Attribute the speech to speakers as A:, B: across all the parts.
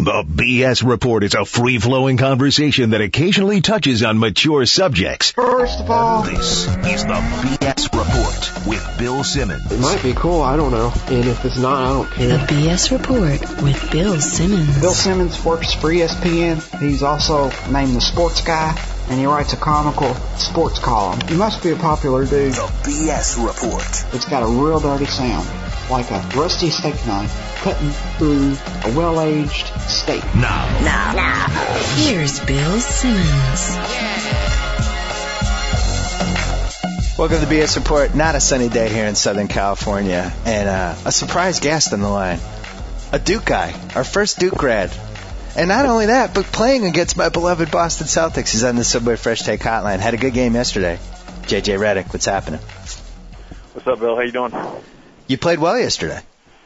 A: The BS Report is a free-flowing conversation that occasionally touches on mature subjects.
B: First of all,
A: This is the BS Report with Bill Simmons.
B: it might be cool, I don't know. And if it's not, I don't
C: The
B: care.
C: BS Report with Bill Simmons.
D: Bill Simmons works for ESPN. He's also named the Sports Guy, and he writes a comical sports column. He must be a popular dude.
A: The BS Report.
D: It's got a real dirty sound, like a rusty steak knife cutting through a well-aged steak.
A: Now.
C: Here's Bill Simmons.
E: Welcome to the BS Report. Not a sunny day here in Southern California. And a surprise guest on the line. A Duke guy. Our first Duke grad. And not only that, but playing against my beloved Boston Celtics. He's on the Subway Fresh Take Hotline. Had a good game yesterday. JJ Redick, what's happening?
F: What's up, Bill? How you doing?
E: You played well yesterday.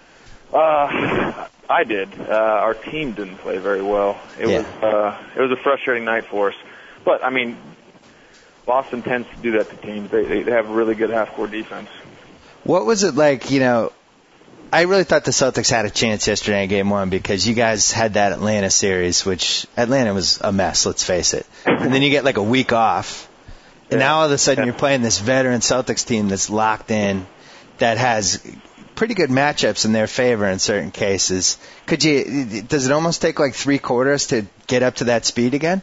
F: I did. Our team didn't play very well. It was a frustrating night for us. But I mean, Boston tends to do that to teams. They have a really good half-court defense.
E: What was it like, I really thought the Celtics had a chance yesterday in Game 1 because you guys had that Atlanta series, which Atlanta was a mess, let's face it. And then you get like a week off. And now all of a sudden you're playing this veteran Celtics team that's locked in, that has pretty good matchups in their favor in certain cases. Does it almost take like 3 quarters to get up to that speed again?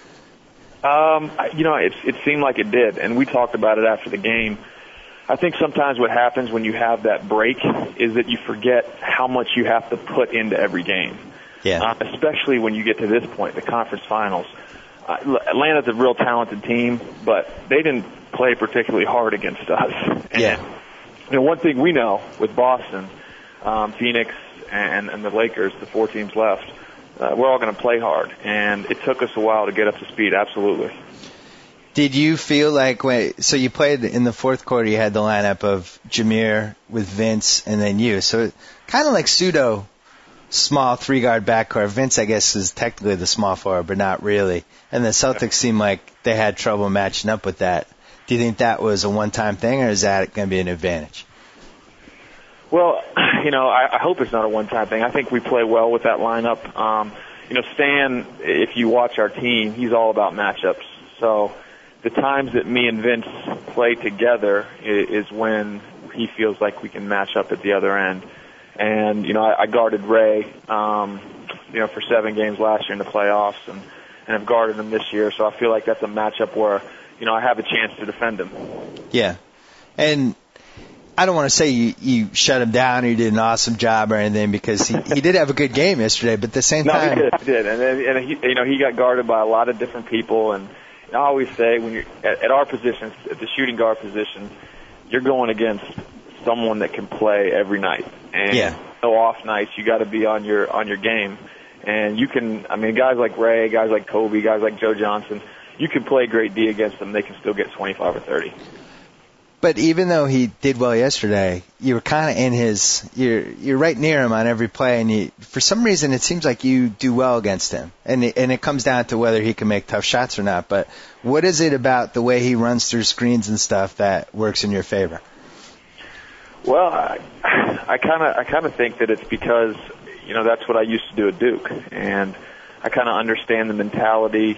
F: It seemed like it did, and we talked about it after the game. I think sometimes what happens when you have that break is that you forget how much you have to put into every game.
E: Yeah.
F: Especially when you get to this point, the conference finals. Atlanta's a real talented team, but they didn't play particularly hard against us. And one thing we know with Boston, Phoenix, and the Lakers, the 4 teams left, we're all going to play hard. And it took us a while to get up to speed, absolutely.
E: Did you feel like so you played in the fourth quarter, you had the lineup of Jameer with Vince and then you. So kind of like pseudo small 3-guard backcourt. Vince, I guess, is technically the small forward, but not really. And the Celtics seemed like they had trouble matching up with that. Do you think that was a one-time thing, or is that going to be an advantage?
F: Well, I hope it's not a one-time thing. I think we play well with that lineup. Stan, if you watch our team, he's all about matchups. So the times that me and Vince play together is when he feels like we can match up at the other end. And, I guarded Ray, for 7 games last year in the playoffs and have guarded him this year. So I feel like that's a matchup where, I have a chance to defend him.
E: Yeah. And I don't want to say you shut him down or you did an awesome job or anything, because he did have a good game yesterday, but at the same time.
F: No, he did. And he got guarded by a lot of different people. And I always say when you're at our position, at the shooting guard position, you're going against someone that can play every night. And no off nights, you got to be on your game. And you can, guys like Ray, guys like Kobe, guys like Joe Johnson, you can play great D against them. They can still get 25 or 30.
E: But even though he did well yesterday, you were kind of in you're right near him on every play, and for some reason it seems like you do well against him. And it comes down to whether he can make tough shots or not. But what is it about the way he runs through screens and stuff that works in your favor?
F: Well, I kind of think that it's because, that's what I used to do at Duke, and I kind of understand the mentality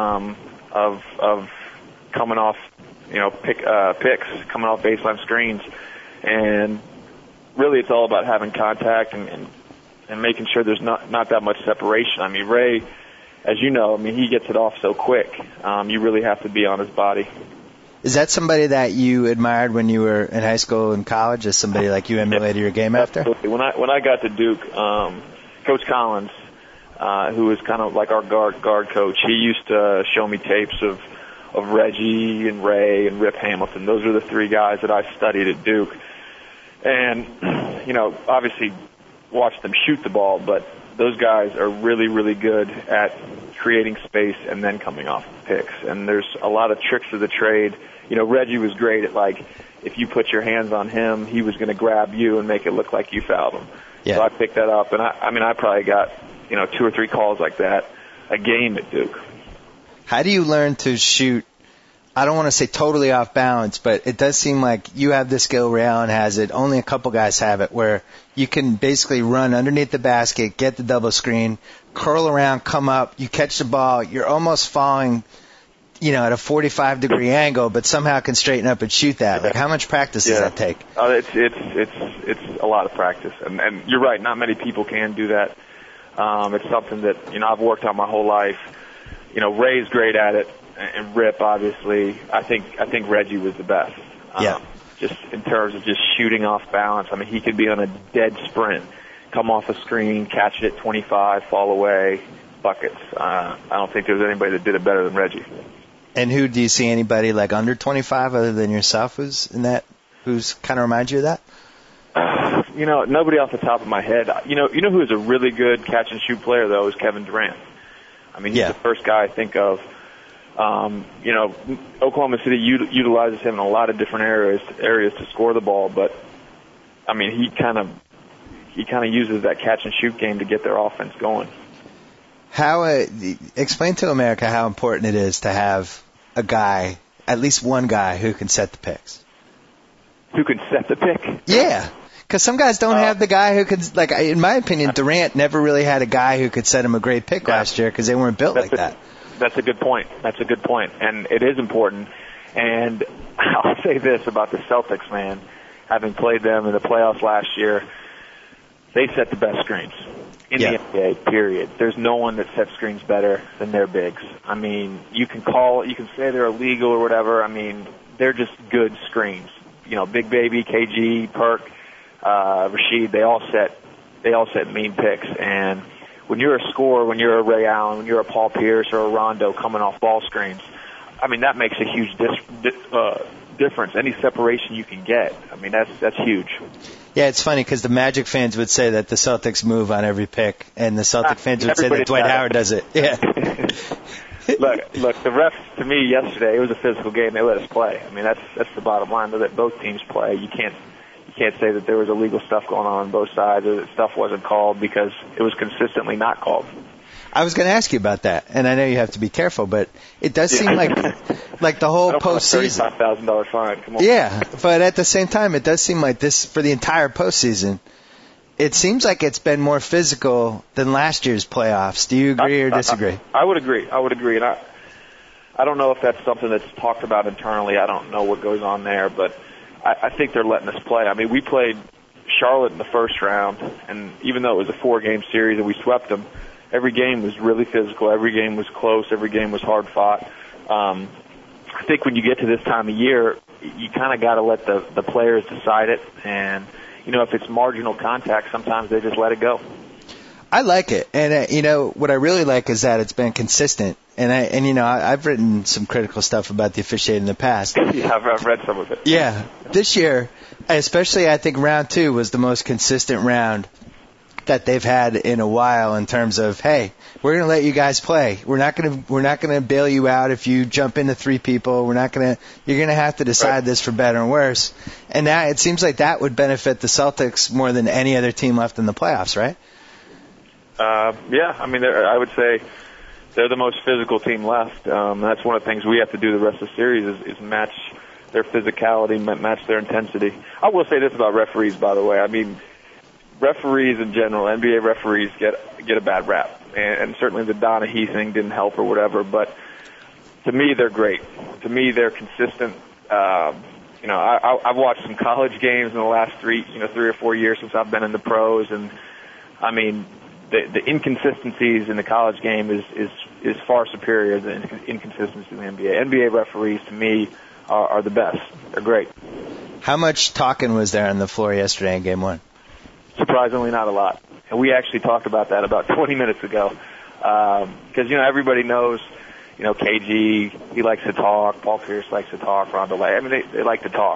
F: of coming off, picks, coming off baseline screens, and really it's all about having contact and making sure there's not that much separation. Ray, as you know, he gets it off so quick. You really have to be on his body.
E: Is that somebody that you admired when you were in high school and college, as somebody like you emulated your game after?
F: Absolutely. When I got to Duke, Coach Collins, who was kind of like our guard coach, he used to show me tapes of Reggie and Ray and Rip Hamilton. Those are the 3 guys that I studied at Duke. And, obviously watched them shoot the ball, but those guys are really, really good at creating space and then coming off picks. And there's a lot of tricks of the trade. Reggie was great at, if you put your hands on him, he was going to grab you and make it look like you fouled him. Yeah. So I picked that up, and I probably got, 2 or 3 calls like that a game at Duke.
E: How do you learn to shoot I don't want to say totally off balance, but it does seem like you have the skill, Ray Allen has it, only a couple guys have it, where you can basically run underneath the basket, get the double screen, curl around, come up, you catch the ball, you're almost falling, at a 45-degree angle, but somehow can straighten up and shoot that. Like, how much practice does that take?
F: It's a lot of practice, and you're right, not many people can do that. It's something that, I've worked on my whole life. Ray's great at it, and Rip, obviously. I think Reggie was the best. Just in terms of just shooting off balance. I mean, he could be on a dead sprint, come off a screen, catch it at 25, fall away, buckets. I don't think there's anybody that did it better than Reggie.
E: And who do you see anybody like under 25 other than yourself who's kind of reminds you of that?
F: Nobody off the top of my head. You know who is a really good catch and shoot player though is Kevin Durant. I mean, he's the first guy I think of. Oklahoma City utilizes him in a lot of different areas to score the ball, but I mean, he kind of uses that catch and shoot game to get their offense going.
E: How explain to America how important it is to have a guy, at least one guy, who can set the picks.
F: Who can set the pick?
E: Yeah, because some guys don't have the guy who can. Like, in my opinion, Durant never really had a guy who could set him a great pick last year because they weren't built like that.
F: That's a good point. And it is important. And I'll say this about the Celtics, man. Having played them in the playoffs last year, they set the best screens in the NBA, period. There's no one that sets screens better than their bigs. I mean, you can say they're illegal or whatever. I mean, they're just good screens. Big Baby, KG, Perk, Rashid, they all set mean picks. And when you're a scorer, when you're a Ray Allen, when you're a Paul Pierce or a Rondo coming off ball screens, I mean, that makes a huge difference. Any separation you can get, I mean, that's huge.
E: Yeah, it's funny because the Magic fans would say that the Celtics move on every pick, and the Celtic fans would say that Dwight Howard does it. Yeah.
F: Look, the refs, to me, yesterday, it was a physical game. They let us play. I mean, that's the bottom line, that both teams play. You can't say that there was illegal stuff going on both sides or that stuff wasn't called because it was consistently not called.
E: I was going to ask you about that, and I know you have to be careful, but it does seem like the whole postseason.
F: $35,000 fine. Come on.
E: Yeah, but at the same time, it does seem like this for the entire postseason. It seems like it's been more physical than last year's playoffs. Do you agree or disagree?
F: I would agree. And I don't know if that's something that's talked about internally. I don't know what goes on there, but I think they're letting us play. I mean, we played Charlotte in the first round, and even though it was a 4-game series and we swept them, every game was really physical. Every game was close. Every game was hard fought. I think when you get to this time of year, you kind of got to let the players decide it. And, if it's marginal contact, sometimes they just let it go.
E: I like it. And, what I really like is that it's been consistent. And I've written some critical stuff about the officiating in the past.
F: Yeah, I've read some of it.
E: Yeah. This year, especially I think round 2 was the most consistent round that they've had in a while in terms of, hey, we're going to let you guys play. We're not going to bail you out if you jump into 3 people. You're going to have to decide this for better and worse. And that, it seems like that would benefit the Celtics more than any other team left in the playoffs, right?
F: Yeah, I mean, I would say they're the most physical team left. That's one of the things we have to do the rest of the series is match their physicality, match their intensity. I will say this about referees, by the way. I mean, referees in general, NBA referees get a bad rap, and certainly the Donahue thing didn't help or whatever. But to me, they're great. To me, they're consistent. I've watched some college games in the last 3 or 4 years since I've been in the pros, and I mean, the inconsistencies in the college game is far superior than inconsistencies in the NBA. NBA referees, to me, are the best. They're great.
E: How much talking was there on the floor yesterday in Game 1?
F: Surprisingly, not a lot. And we actually talked about that about 20 minutes ago. Because, everybody knows, KG, he likes to talk. Paul Pierce likes to talk. Rondo, I mean, they like to talk.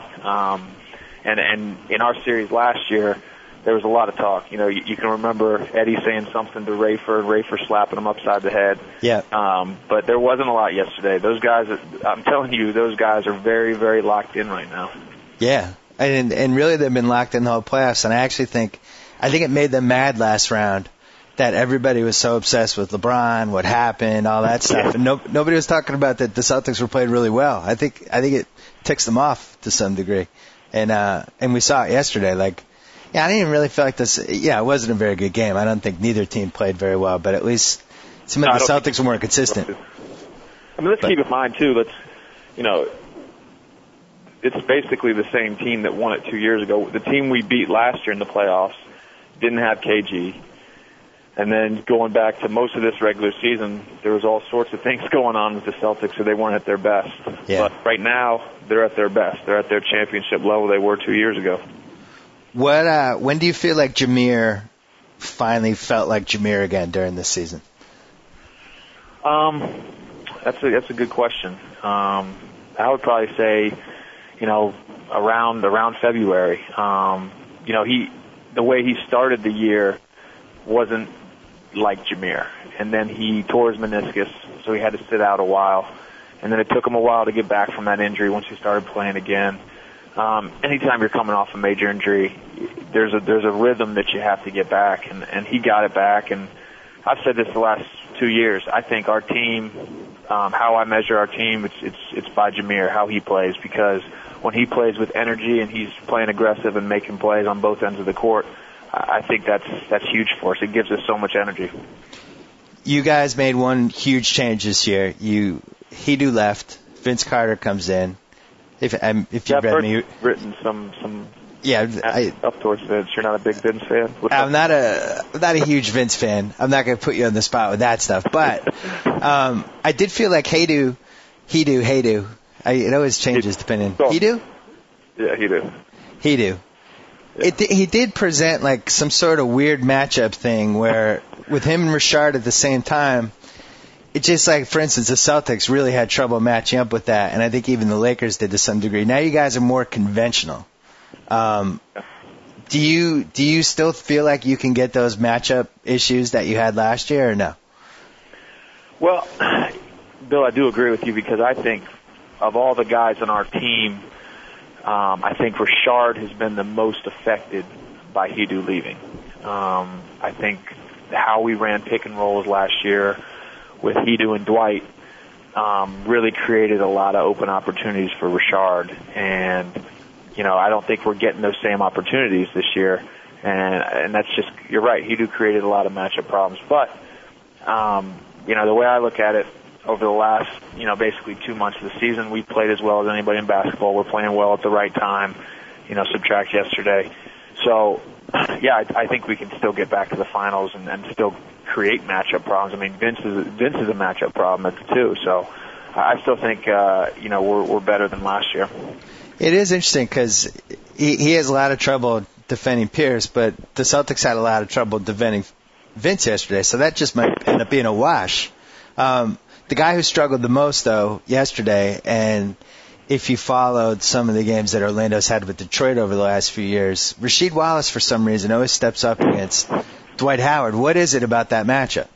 F: And in our series last year, there was a lot of talk. You can remember Eddie saying something to Rayford slapping him upside the head.
E: Yeah.
F: But there wasn't a lot yesterday. Those guys, I'm telling you, those guys are very, very locked in right now.
E: Yeah. And really they've been locked in the whole playoffs, and I think it made them mad last round that everybody was so obsessed with LeBron, what happened, all that stuff, and nobody was talking about that the Celtics were playing really well. I think it ticks them off to some degree, and we saw it yesterday. Like, I didn't even really feel like this. Yeah, it wasn't a very good game. I don't think neither team played very well, but at least it seemed like the Celtics were more consistent.
F: I mean, let's keep in mind too. It's basically the same team that won it 2 years ago. The team we beat last year in the playoffs didn't have KG. And then going back to most of this regular season, there was all sorts of things going on with the Celtics, so they weren't at their best.
E: Yeah.
F: But right now, they're at their best. They're at their championship level they were 2 years ago.
E: When do you feel like Jameer finally felt like Jameer again during this season?
F: That's a good question. I would probably say, around February. The way he started the year wasn't like Jameer. And then he tore his meniscus, so he had to sit out a while. And then it took him a while to get back from that injury once he started playing again. Anytime you're coming off a major injury, there's a rhythm that you have to get back, and he got it back. And I've said this the last 2 years. I think our team, how I measure our team, it's by Jameer, how he plays, because when he plays with energy and he's playing aggressive and making plays on both ends of the court, I think that's huge for us. It gives us so much energy.
E: You guys made one huge change this year. Hedo left. Vince Carter comes in. If you've read me,
F: written some up towards Vince. You're not a big Vince fan?
E: I'm not a huge Vince fan. I'm not going to put you on the spot with that stuff. But I did feel like Hedo. It always changes depending. Hedo?
F: Yeah, Hedo.
E: He did present like some sort of weird matchup thing where with him and Richard at the same time, it's just like, for instance, the Celtics really had trouble matching up with that, and I think even the Lakers did to some degree. Now you guys are more conventional. Do you still feel like you can get those matchup issues that you had last year, or no?
F: Well, Bill, I do agree with you, because I think of all the guys on our team, I think Richard has been the most affected by Hedo leaving. I think how we ran pick and rolls last year with Hedo and Dwight really created a lot of open opportunities for Richard. And, I don't think we're getting those same opportunities this year. And that's just, you're right, Hedo created a lot of matchup problems. But, the way I look at it, over the last, basically 2 months of the season, we played as well as anybody in basketball. We're playing well at the right time, subtract yesterday. So, I think we can still get back to the finals and still create matchup problems. I mean, Vince is a matchup problem too. So, I still think, we're better than last year.
E: It is interesting because he has a lot of trouble defending Pierce, but the Celtics had a lot of trouble defending Vince yesterday. So that just might end up being a wash. The guy who struggled the most, though, yesterday, and if you followed some of the games that Orlando's had with Detroit over the last few years, Rasheed Wallace, for some reason, always steps up against Dwight Howard. What is it about that matchup?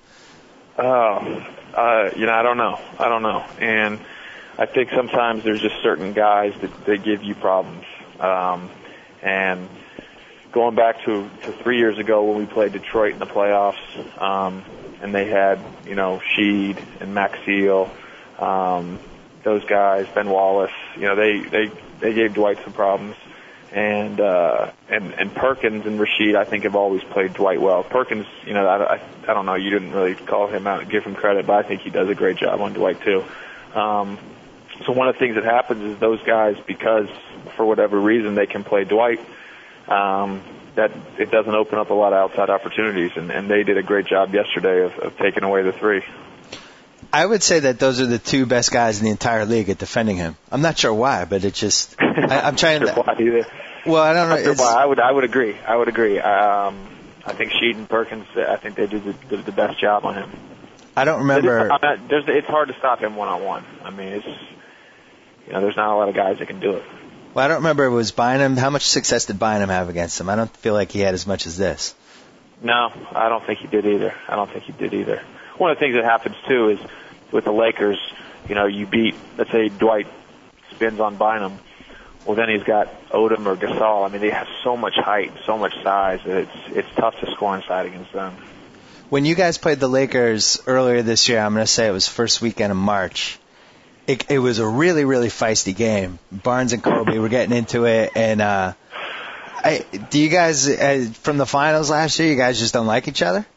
F: I don't know. And I think sometimes there's just certain guys that they give you problems. And going back to 3 years ago when we played Detroit in the playoffs, and they had, Sheed and Maxeel, those guys, Ben Wallace, they gave Dwight some problems. And Perkins and Rasheed, I think, have always played Dwight well. Perkins, I don't know, you didn't really call him out and give him credit, but I think he does a great job on Dwight too. So one of the things that happens is those guys, because for whatever reason they can play Dwight, that it doesn't open up a lot of outside opportunities, and they did a great job yesterday of taking away the three.
E: I would say that those are the two best guys in the entire league at defending him. I'm not sure why, but it just I'm trying to.
F: Why either.
E: Well, I don't know.
F: Sure why. I would agree. I think Sheed and Perkins, I think they did the best job on him.
E: I don't remember.
F: It's hard to stop him one-on-one. I mean, it's there's not a lot of guys that can do it.
E: Well, I don't remember. It was Bynum. How much success did Bynum have against him? I don't feel like he had as much as this.
F: No, I don't think he did either. One of the things that happens, too, is with the Lakers, you beat, let's say Dwight spins on Bynum. Well, then he's got Odom or Gasol. I mean, they have so much height, so much size that it's tough to score inside against them.
E: When you guys played the Lakers earlier this year, I'm going to say it was first weekend of March. It was a really, really feisty game. Barnes and Kobe were getting into it, and do you guys, from the finals last year, you guys just don't like each other?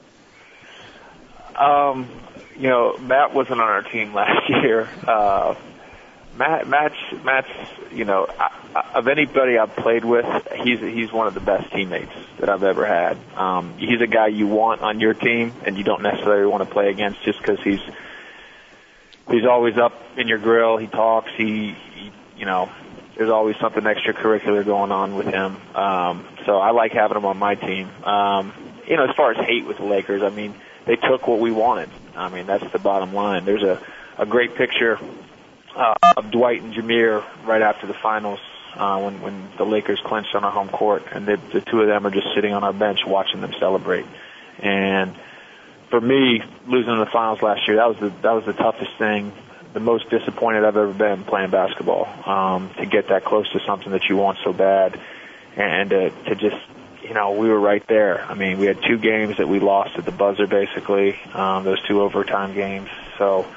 F: Matt wasn't on our team last year. Matt's, of anybody I've played with, he's one of the best teammates that I've ever had. He's a guy you want on your team, and you don't necessarily want to play against just because he's always up in your grill. He talks. There's always something extracurricular going on with him. So I like having him on my team. As far as hate with the Lakers, I mean, they took what we wanted. I mean, that's the bottom line. There's a great picture of Dwight and Jameer right after the finals when the Lakers clinched on our home court, and the two of them are just sitting on our bench watching them celebrate. And for me, losing in the finals last year, that was the toughest thing, the most disappointed I've ever been playing basketball. To get that close to something that you want so bad, and to just, we were right there. I mean, we had 2 games that we lost at the buzzer, basically, those 2 overtime games. So,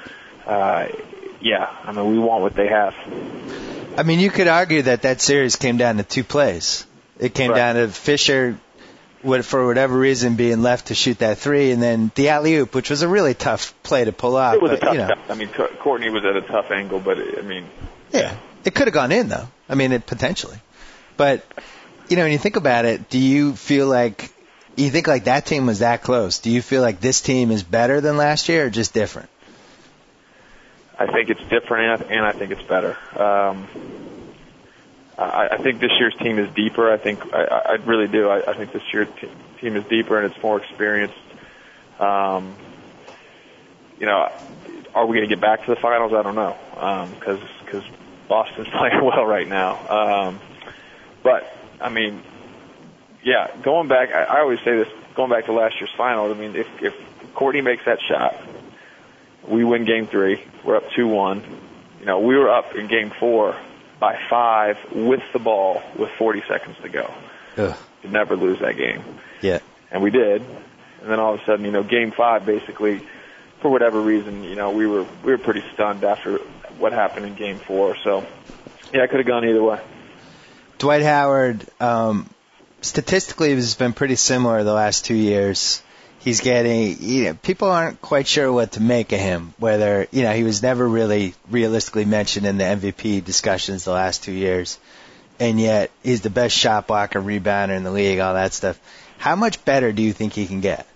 F: we want what they have.
E: I mean, you could argue that series came down to 2 plays. It came down to Fisher, for whatever reason, being left to shoot that 3, and then the alley-oop, which was a really tough play to pull off.
F: It was a tough shot. I mean, Courtney was at a tough angle, but,
E: Yeah, it could have gone in, though. I mean, potentially. But, when you think about it, do you feel like that team was that close? Do you feel like this team is better than last year or just different?
F: I think it's different, and I think it's better. I think this year's team is deeper. I really do. I think this year's team is deeper and it's more experienced. Are we going to get back to the finals? I don't know, because Boston's playing well right now. But I mean, yeah, going back, I always say this. Going back to last year's finals, I mean, if Courtney makes that shot, we win Game 3. We're up 2-1. We were up in Game 4 by 5 with the ball with 40 seconds to go.
E: Ugh.
F: You'd never lose that game.
E: Yeah.
F: And we did. And then all of a sudden, Game 5, basically, for whatever reason, we were pretty stunned after what happened in Game 4. So, yeah, it could have gone either way.
E: Dwight Howard, statistically, has been pretty similar the last 2 years. He's getting, people aren't quite sure what to make of him, whether, he was never really realistically mentioned in the MVP discussions the last 2 years. And yet, he's the best shot blocker, rebounder in the league, all that stuff. How much better do you think he can get?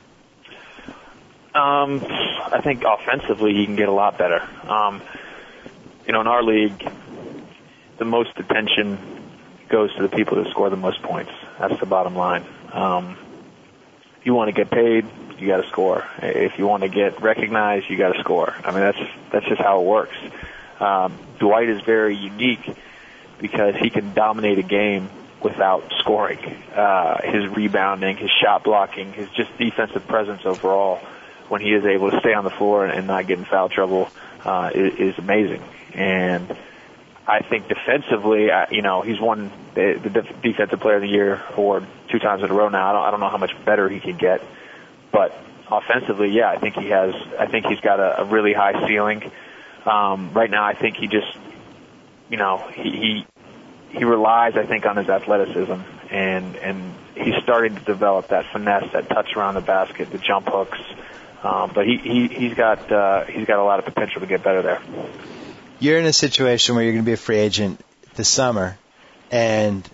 F: I think offensively he can get a lot better. In our league, the most attention goes to the people that score the most points. That's the bottom line. If you want to get paid, you got to score. If you want to get recognized, you got to score. I mean, that's just how it works. Dwight is very unique because he can dominate a game without scoring. His rebounding, his shot blocking, his just defensive presence overall, when he is able to stay on the floor and not get in foul trouble, is amazing. And I think defensively, he's won the Defensive Player of the Year award 2 times in a row now. I don't know how much better he can get, but offensively, yeah, I think he's got a really high ceiling. Right now, I think he just, he relies, I think, on his athleticism, and he's starting to develop that finesse, that touch around the basket, the jump hooks. But he's got a lot of potential to get better there.
E: You're in a situation where you're going to be a free agent this summer, and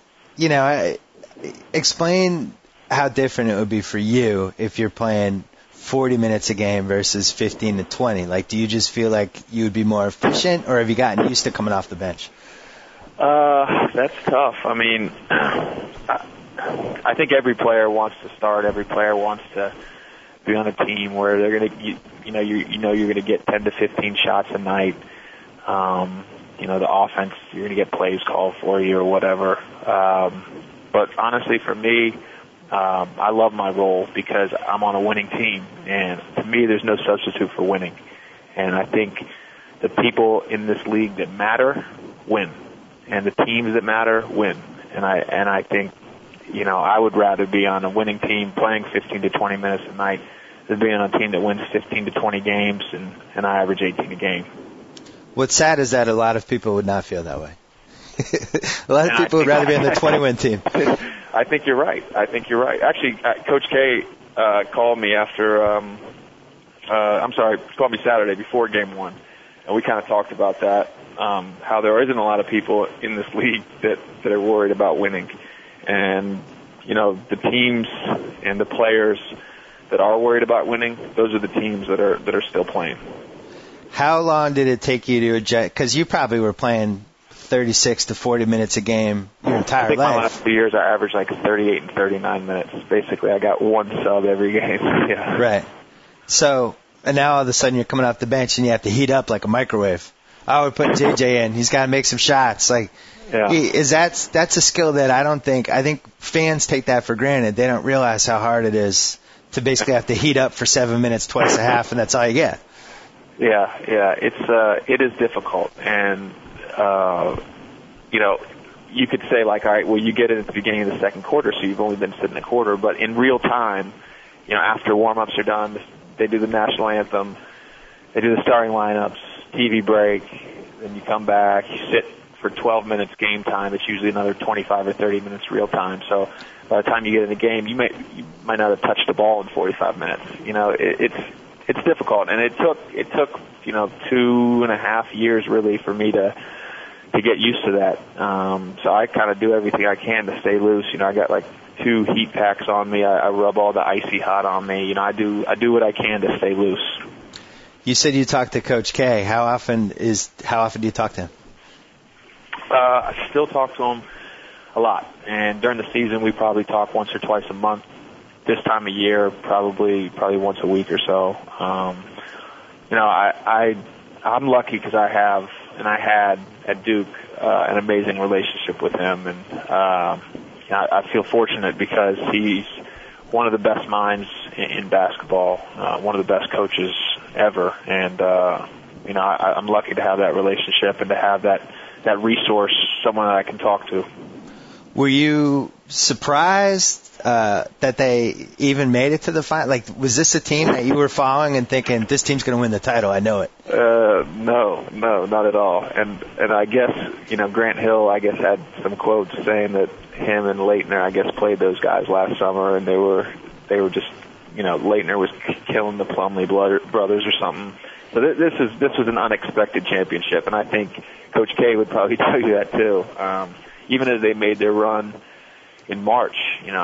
E: explain how different it would be for you if you're playing 40 minutes a game versus 15 to 20. Like, do you just feel like you would be more efficient, or have you gotten used to coming off the bench?
F: That's tough. I mean, I think every player wants to start. Every player wants to be on a team where they're going to, you're going to get 10 to 15 shots a night. The offense, you're going to get plays called for you or whatever. But honestly, for me, I love my role because I'm on a winning team, and to me, there's no substitute for winning. And I think the people in this league that matter win, and the teams that matter win. And I think I would rather be on a winning team playing 15 to 20 minutes a night than being on a team that wins 15 to 20 games and I average 18 a game.
E: What's sad is that a lot of people would not feel that way. A lot of people would rather be on the 20-win team.
F: I think you're right. Actually, Coach K called me called me Saturday before Game 1, and we kind of talked about that, how there isn't a lot of people in this league that are worried about winning. And, the teams and the players that are worried about winning, those are the teams that are still playing.
E: How long did it take you to adjust? Because you probably were playing 36 to 40 minutes a game your entire
F: I think
E: life.
F: my last 2 years I averaged like 38 and 39 minutes. Basically, I got one sub every game. Yeah.
E: Right. So, and now all of a sudden you're coming off the bench and you have to heat up like a microwave. Oh, we're putting JJ in. He's got to make some shots. Like, that's a skill that I think fans take that for granted. They don't realize how hard it is to basically have to heat up for 7 minutes twice a half, and that's all you get.
F: Yeah. It is difficult, and you could say like, all right, well, you get it at the beginning of the second quarter, so you've only been sitting a quarter, but in real time, after warm-ups are done, they do the national anthem, they do the starting lineups, TV break, then you come back, you sit for 12 minutes game time. It's usually another 25 or 30 minutes real time. So by the time you get in the game, you might not have touched the ball in 45 minutes. It's difficult, and it took 2.5 years really for me to get used to that. So I kind of do everything I can to stay loose. I got like 2 heat packs on me. I rub all the icy hot on me. I do what I can to stay loose.
E: You said you talked to Coach K. How often do you talk to him?
F: I still talk to him a lot, and during the season we probably talk once or twice a month. This time of year, probably once a week or so. I'm lucky because I had at Duke an amazing relationship with him, and I feel fortunate because he's one of the best minds in basketball, one of the best coaches ever, and I'm lucky to have that relationship and to have that resource, someone that I can talk to.
E: Were you surprised that they even made it to the final? Like, was this a team that you were following and thinking, this team's going to win the title? I know it.
F: No, not at all. And I guess, Grant Hill, had some quotes saying that him and Leitner, played those guys last summer, and they were just, Leitner was killing the Plumlee brothers or something. So this was an unexpected championship, and I think Coach K would probably tell you that too. Even as they made their run in March, and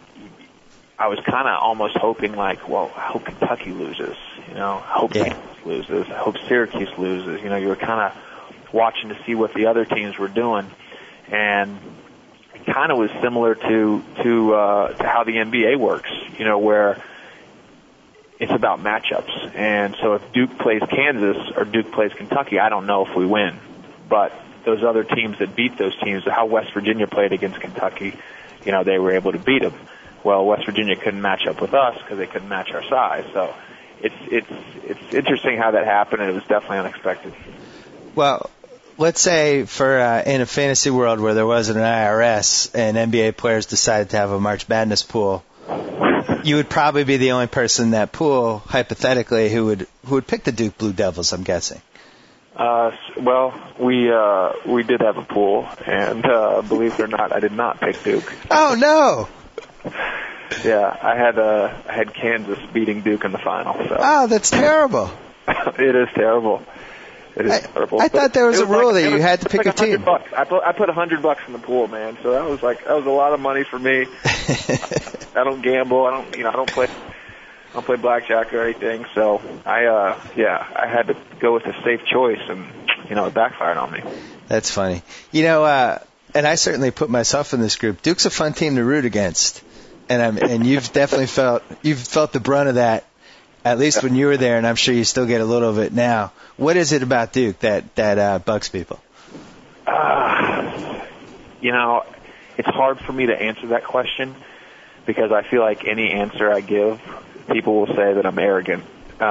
F: I was kind of almost hoping like, well, I hope Kentucky loses, I hope Kansas loses, I hope Syracuse loses. You were kind of watching to see what the other teams were doing, and it kind of was similar to how the NBA works, where it's about matchups. And so if Duke plays Kansas or Duke plays Kentucky, I don't know if we win, but those other teams that beat those teams, how West Virginia played against Kentucky, they were able to beat them. Well, West Virginia couldn't match up with us because they couldn't match our size. So it's interesting how that happened, and it was definitely unexpected.
E: Well, let's say for in a fantasy world where there wasn't an IRS and NBA players decided to have a March Madness pool, you would probably be the only person in that pool, hypothetically, who would pick the Duke Blue Devils, I'm guessing.
F: Well, we did have a pool, and believe it or not, I did not pick Duke.
E: Oh no!
F: Yeah, I had Kansas beating Duke in the final. So.
E: Oh, that's terrible.
F: It is terrible. It is terrible.
E: I thought there was a rule that you had to pick a team.
F: $100. I put $100 in the pool, man. So that was a lot of money for me. I don't gamble. I don't play blackjack or anything. So I had to go with a safe choice, and it backfired on me.
E: That's funny. And I certainly put myself in this group. Duke's a fun team to root against, and you've definitely felt the brunt of that, at least when you were there, and I'm sure you still get a little of it now. What is it about Duke that bugs people?
F: It's hard for me to answer that question because I feel like any answer I give, people will say that I'm arrogant.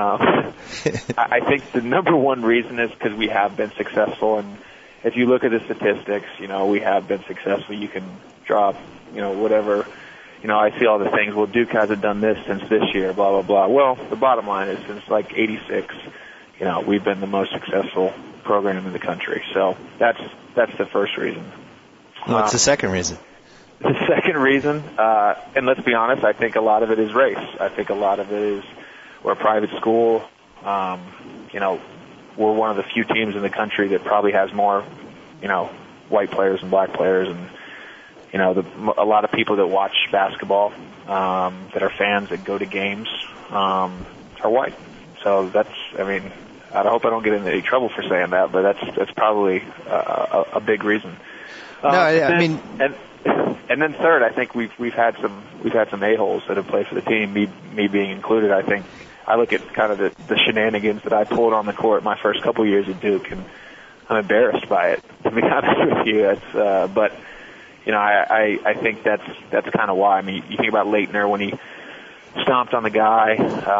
F: I think the number one reason is because we have been successful, and if you look at the statistics, we have been successful. You can drop, whatever. I see all the things. Well, Duke hasn't done this since this year, blah, blah, blah. Well, the bottom line is since like 86, we've been the most successful program in the country. So that's the first reason.
E: What's the second reason?
F: The second reason, and let's be honest, I think a lot of it is race. I think a lot of it is we're a private school. We're one of the few teams in the country that probably has more, white players and black players, and a lot of people that watch basketball, that are fans that go to games, are white. So I hope I don't get into any trouble for saying that, but that's probably a big reason. And then third, I think we've had some a-holes that have played for the team, me being included. I think I look at kind of the shenanigans that I pulled on the court my first couple years at Duke, and I'm embarrassed by it, to be honest with you. I think that's kind of why. I mean, you think about Leitner when he stomped on the guy,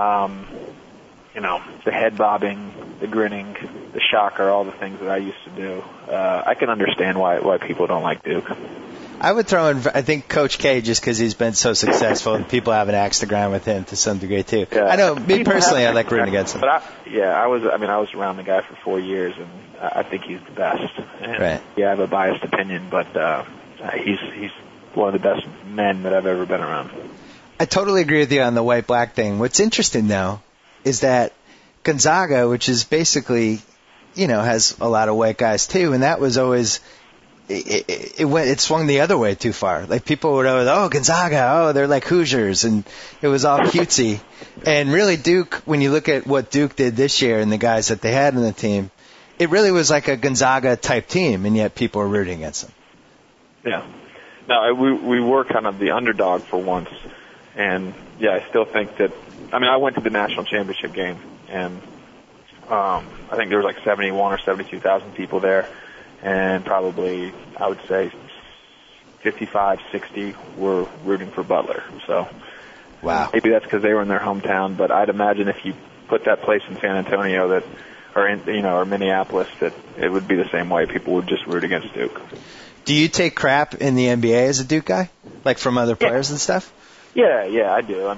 F: the head bobbing, the grinning, the shocker, all the things that I used to do. I can understand why people don't like Duke.
E: I would throw in, I think, Coach K, just because he's been so successful, and people have an axe to grind with him to some degree too.
F: Yeah.
E: I know, me personally, I like rooting against him.
F: But I was around the guy for 4 years, and I think he's the best. And,
E: right.
F: Yeah, I have a biased opinion, but he's one of the best men that I've ever been around.
E: I totally agree with you on the white-black thing. What's interesting, though, is that Gonzaga, which is basically, has a lot of white guys too, and that was always, it swung the other way too far. Like people would always, Gonzaga, they're like Hoosiers, and it was all cutesy. And really Duke, when you look at what Duke did this year and the guys that they had in the team, it really was like a Gonzaga type team, and yet people were rooting against them.
F: Yeah. No, we were kind of the underdog for once. And, yeah, I still think that, I went to the national championship game, and I think there was like 71 or 72,000 people there, and probably, I would say, 55, 60 were rooting for Butler. So
E: wow.
F: Maybe that's because they were in their hometown, but I'd imagine if you put that place in San Antonio or Minneapolis, that it would be the same way. People would just root against Duke.
E: Do you take crap in the NBA as a Duke guy? Like from other players and stuff?
F: Yeah, I do.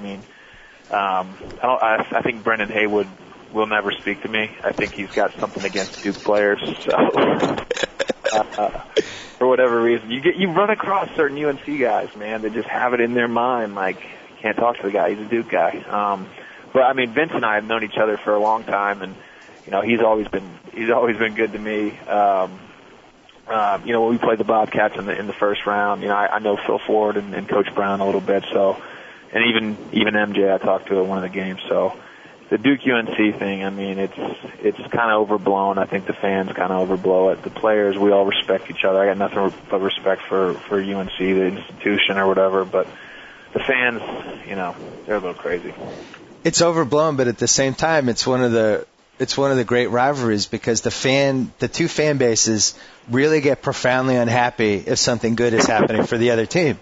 F: I think Brendan Haywood will never speak to me. I think he's got something against Duke players. So, for whatever reason, you run across certain UNC guys, man, that just have it in their mind, like, can't talk to the guy. He's a Duke guy. But Vince and I have known each other for a long time, and he's always been good to me. When we played the Bobcats in the first round, I know Phil Ford and Coach Brown a little bit, so, and even MJ I talked to at one of the games. So the Duke UNC thing, it's kind of overblown. I think the fans kind of overblow it. The players, we all respect each other. I got nothing but respect for UNC, the institution or whatever, but the fans, they're a little crazy.
E: It's overblown, but at the same time, it's one of the great rivalries because the two fan bases really get profoundly unhappy if something good is happening for the other team.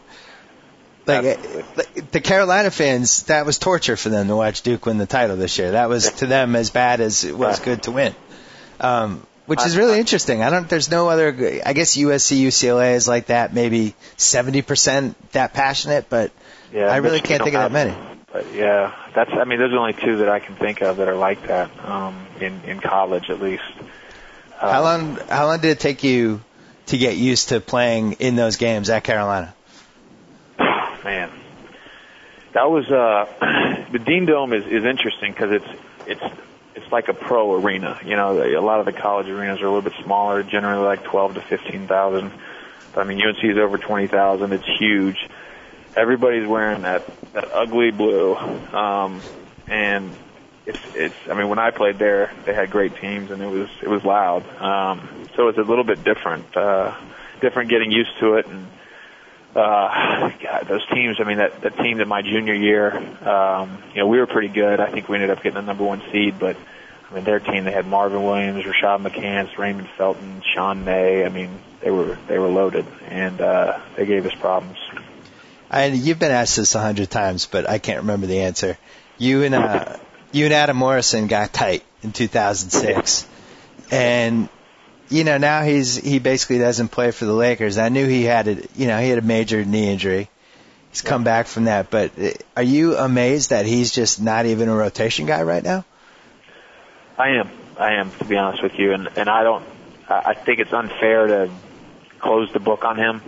E: Like the Carolina fans, that was torture for them to watch Duke win the title this year. That was to them as bad as it was good to win. Which is really interesting. There's no other, I guess USC, UCLA is like that, maybe 70% that passionate, but I really can't think of that many.
F: But yeah, there's only two that I can think of that are like that, in college at least.
E: How long did it take you to get used to playing in those games at Carolina?
F: Man, that was the Dean Dome is interesting because it's like a pro arena. A lot of the college arenas are a little bit smaller, generally like 12 to 15,000. But UNC is over 20,000. It's huge. Everybody's wearing that ugly blue, and it's. When I played there, they had great teams, and it was loud. So it's a little bit different getting used to it. And God, those teams. That team that my junior year, we were pretty good. I think we ended up getting the number 1 seed, but their team, they had Marvin Williams, Rashad McCants, Raymond Felton, Sean May. They were loaded, and they gave us problems.
E: You've been asked this 100 times, but I can't remember the answer. You and Adam Morrison got tight in 2006, and now he basically doesn't play for the Lakers. I knew he had a major knee injury. He's come back from that, but are you amazed that he's just not even a rotation guy right now?
F: I am, to be honest with you, and I think it's unfair to close the book on him.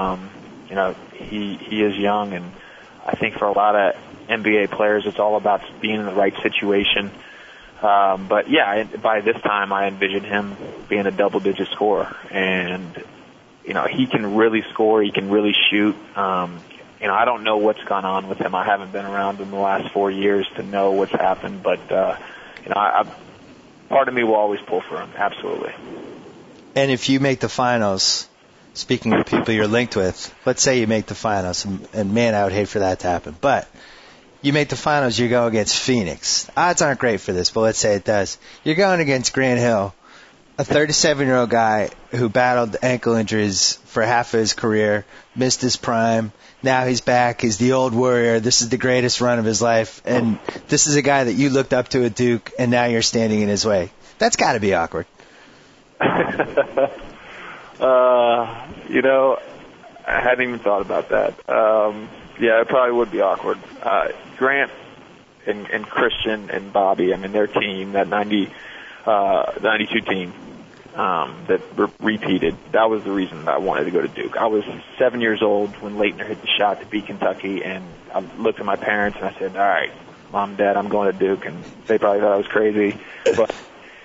F: He is young, and I think for a lot of NBA players, it's all about being in the right situation. But yeah, by this time, I envision him being a double-digit scorer, and he can really score, he can really shoot. I don't know what's gone on with him. I haven't been around in the last 4 years to know what's happened, but part of me will always pull for him, absolutely.
E: And if you make the finals, speaking of people you're linked with, let's say you make the finals, and man, I would hate for that to happen, but you make the finals, you go against Phoenix. Odds aren't great for this, but let's say it does. You're going against Grant Hill, a 37-year-old guy who battled ankle injuries for half of his career, missed his prime. Now he's back. He's the old warrior. This is the greatest run of his life. And this is a guy that you looked up to at Duke, and now you're standing in his way. That's got to be awkward.
F: I hadn't even thought about that. Yeah, it probably would be awkward. Grant and Christian and Bobby, I mean, their team, that 92 team that repeated, that was the reason I wanted to go to Duke. I was 7 years old when Leitner hit the shot to beat Kentucky, and I looked at my parents and I said, all right, Mom and Dad, I'm going to Duke. And they probably thought I was crazy. But,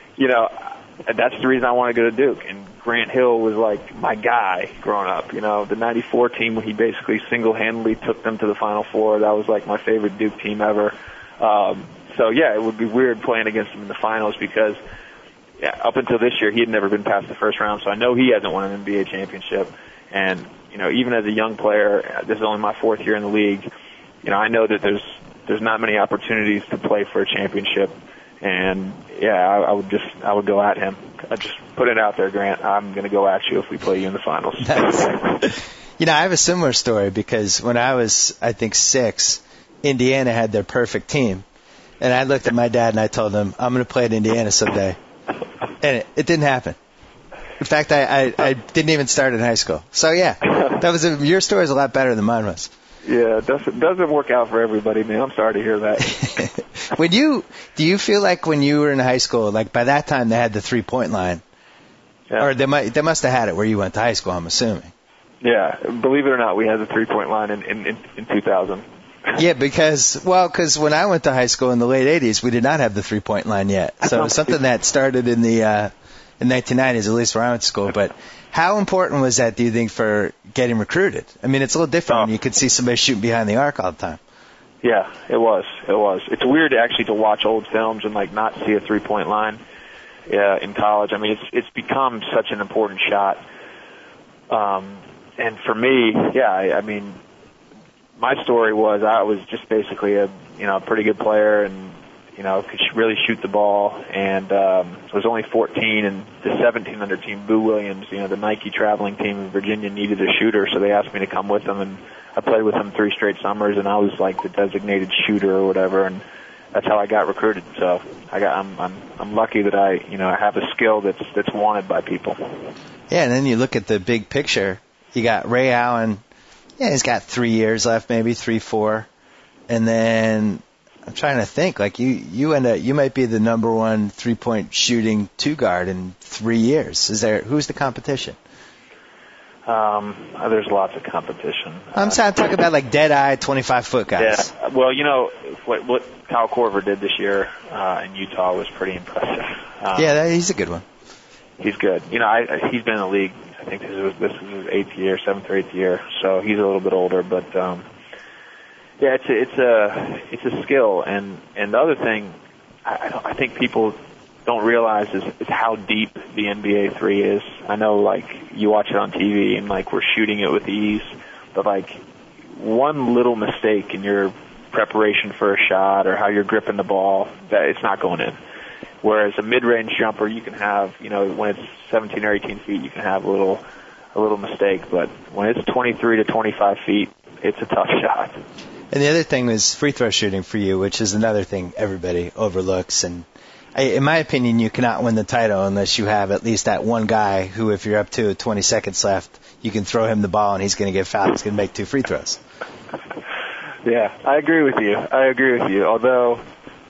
F: that's the reason I wanted to go to Duke. And Grant Hill was like my guy growing up. The 94 team, when he basically single-handedly took them to the Final Four, that was like my favorite Duke team ever. So, yeah, it would be weird playing against him in the finals because up until this year, he had never been past the first round. So I know he hasn't won an NBA championship. And, even as a young player, this is only my fourth year in the league, I know that there's not many opportunities to play for a championship. And, I would go at him. I'd just put it out there, Grant. I'm going to go at you if we play you in the finals.
E: I have a similar story because when I was, I think, 6, Indiana had their perfect team. And I looked at my dad and I told him, I'm going to play at Indiana someday. And it didn't happen. In fact, I didn't even start in high school. So, your story is a lot better than mine was.
F: Yeah, it doesn't work out for everybody, man. I'm sorry to hear that.
E: Do you feel like when you were in high school, like by that time they had the 3-point line? Yeah. Or they must have had it where you went to high school, I'm assuming.
F: Yeah, believe it or not, we had the 3-point line in 2000.
E: Yeah, because when I went to high school in the late 80s, we did not have the 3-point line yet. So it was something that started in the 1990s, at least where I went to school. But how important was that, do you think, for getting recruited? I mean, it's a little different when you could see somebody shooting behind the arc all the time.
F: Yeah, it was. It's weird actually to watch old films and not see a 3-point line in college. I mean, it's become such an important shot. And for me, I mean, my story was I was just basically a pretty good player and could really shoot the ball, and I was only 14, and the 1700 team, Boo Williams, the Nike traveling team in Virginia needed a shooter, so they asked me to come with them, and I played with them 3 straight summers, and I was like the designated shooter or whatever, and that's how I got recruited. So I'm lucky that I have a skill that's wanted by people.
E: Yeah, and then you look at the big picture. You got Ray Allen. Yeah, he's got 3 years left, maybe 3, 4, and then I'm trying to think. Like you might be the number 1 3-point shooting 2 guard in 3 years. Who's the competition?
F: There's lots of competition.
E: I'm talking about like dead-eye 25-foot guys.
F: Yeah. Well, what Kyle Korver did this year in Utah was pretty impressive.
E: He's a good one.
F: He's good. He's been in the league. I think this is his 7th or 8th year, so he's a little bit older. But it's a skill, and the other thing I think people don't realize is how deep the NBA 3 is. I know, you watch it on TV and we're shooting it with ease, but one little mistake in your preparation for a shot or how you're gripping the ball, that it's not going in. Whereas a mid-range jumper, you can have, when it's 17 or 18 feet, you can have a little mistake. But when it's 23 to 25 feet, it's a tough shot. And
E: the other thing was free throw shooting for you, which is another thing everybody overlooks. And In my opinion, you cannot win the title unless you have at least that one guy who, if you're up to 20 seconds left, you can throw him the ball and he's going to get fouled. He's going to make 2 free throws.
F: Yeah, I agree with you. Although,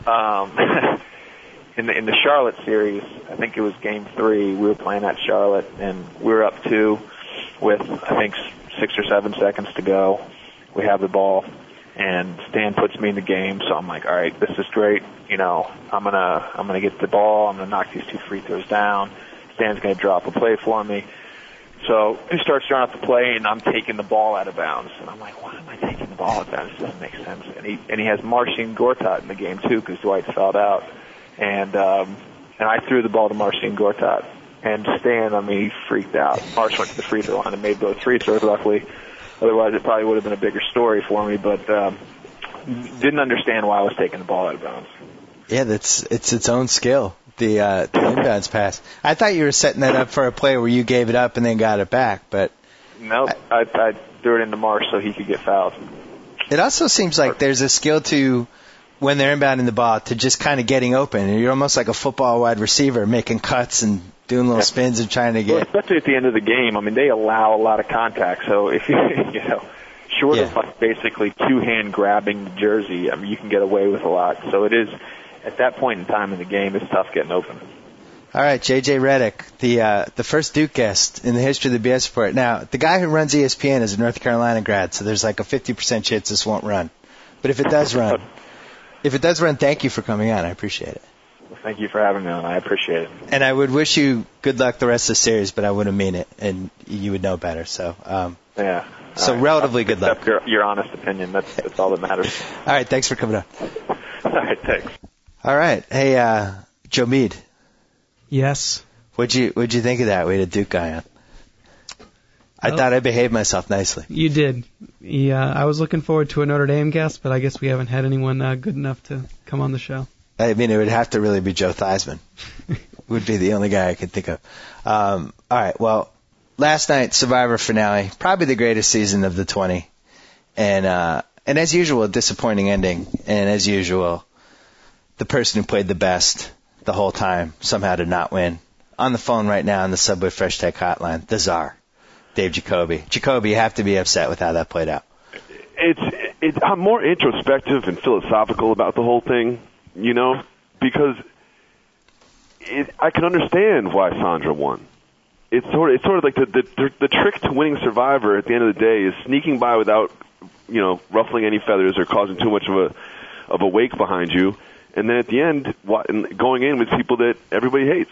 F: in the Charlotte series, I think it was Game 3. We were playing at Charlotte, and we were up 2 with I think 6 or 7 seconds to go. We have the ball, and Stan puts me in the game. So I'm like, all right, this is great. You know, I'm gonna get the ball. I'm gonna knock these 2 free throws down. Stan's gonna drop a play for me. So he starts drawing up the play, and I'm taking the ball out of bounds. And I'm like, why am I taking the ball out of bounds? This doesn't make sense. And he has Marcin Gortat in the game too, because Dwight's fouled out. And I threw the ball to Marcin Gortat. And Stan, he freaked out. Marsh went to the free throw line and made both free throws, luckily. Otherwise, it probably would have been a bigger story for me. But didn't understand why I was taking the ball out of bounds.
E: Yeah, it's its own skill. The inbounds pass. I thought you were setting that up for a play where you gave it up and then got it back, but
F: nope. I threw it into Marsh so he could get fouled.
E: It also seems like there's a skill to, when they're inbounding the ball, to just kind of getting open. You're almost like a football wide receiver, making cuts and doing little spins and trying to get.
F: Well, especially at the end of the game. They allow a lot of contact. So if short of like basically 2-hand grabbing the jersey, you can get away with a lot. So it is. At that point in time in the game, it's tough getting open.
E: All right, J.J. Redick, the first Duke guest in the history of the BS Report. Now, the guy who runs ESPN is a North Carolina grad, so there's like a 50% chance this won't run. But if it does run, thank you for coming on. I appreciate it.
F: Well, thank you for having me on. I appreciate it.
E: And I would wish you good luck the rest of the series, but I wouldn't mean it, and you would know better. So,
F: yeah.
E: So right. Relatively good luck.
F: Your honest opinion. That's all that matters.
E: All right, thanks for coming on.
F: All right, thanks.
E: All right. Hey, Joe Mead.
G: Yes.
E: What'd you think of that? We had a Duke guy on. I thought I behaved myself nicely.
G: You did. Yeah, I was looking forward to a Notre Dame guest, but I guess we haven't had anyone good enough to come on the show.
E: It would have to really be Joe Theismann. Would be the only guy I could think of. All right. Well, last night, Survivor finale, probably the greatest season of the 20, and as usual, a disappointing ending, and as usual, the person who played the best the whole time somehow did not win. On the phone right now on the Subway Fresh Tech hotline, the Czar, Dave Jacoby. Jacoby, you have to be upset with how that played out.
H: I'm more introspective and philosophical about the whole thing, because I can understand why Sandra won. It's sort of like the trick to winning Survivor at the end of the day is sneaking by without, ruffling any feathers or causing too much of a wake behind you. And then at the end, going in with people that everybody hates.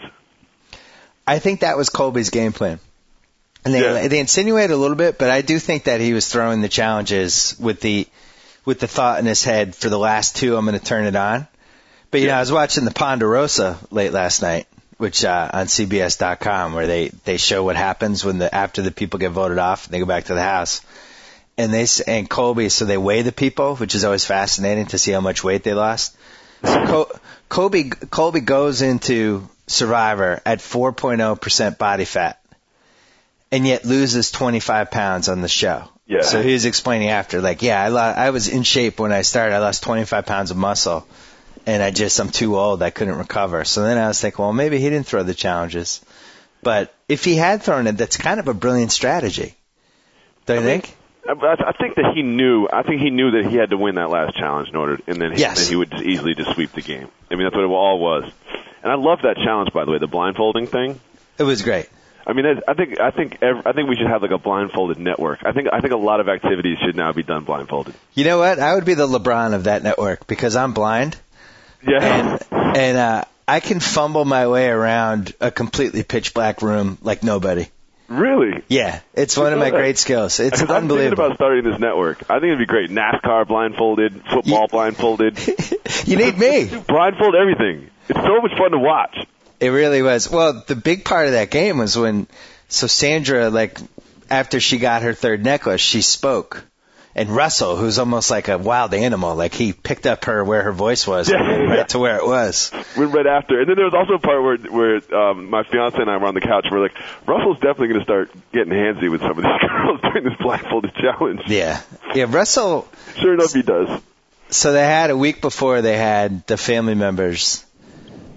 E: I think that was Colby's game plan. And they insinuated a little bit, but I do think that he was throwing the challenges with the thought in his head, for the last 2, I'm going to turn it on. But, I was watching the Ponderosa late last night, which on CBS.com, where they show what happens after the people get voted off and they go back to the house. And Colby, so they weigh the people, which is always fascinating to see how much weight they lost. So Colby goes into Survivor at 4.0% body fat, and yet loses 25 pounds on the show.
H: Yeah.
E: So he was explaining after, I was in shape when I started. I lost 25 pounds of muscle, and I'm too old. I couldn't recover. So then I was thinking, well, maybe he didn't throw the challenges. But if he had thrown it, that's kind of a brilliant strategy. Don't you think?
H: I think that he knew. I think he knew that he had to win that last challenge and then he would easily just sweep the game. That's what it all was. And I love that challenge, by the way, the blindfolding thing.
E: It was great.
H: I think we should have like a blindfolded network. I think a lot of activities should now be done blindfolded.
E: You know what? I would be the LeBron of that network because I'm blind.
H: Yeah.
E: And I can fumble my way around a completely pitch black room like nobody.
H: Really?
E: Yeah, it's one of my great skills. It's unbelievable.
H: I'm thinking about starting this network. I think it'd be great. NASCAR blindfolded, football blindfolded.
E: You need me.
H: Blindfold everything. It's so much fun to watch.
E: It really was. Well, the big part of that game was so Sandra, after she got her third necklace, she spoke. And Russell, who's almost like a wild animal, he picked up where her voice was and went right to where it was.
H: Went right after. And then there was also a part where my fiance and I were on the couch and we're like, Russell's definitely going to start getting handsy with some of these girls during this blindfolded challenge.
E: Yeah. Yeah, Russell.
H: Sure enough, he does.
E: So they had a week before they had the family members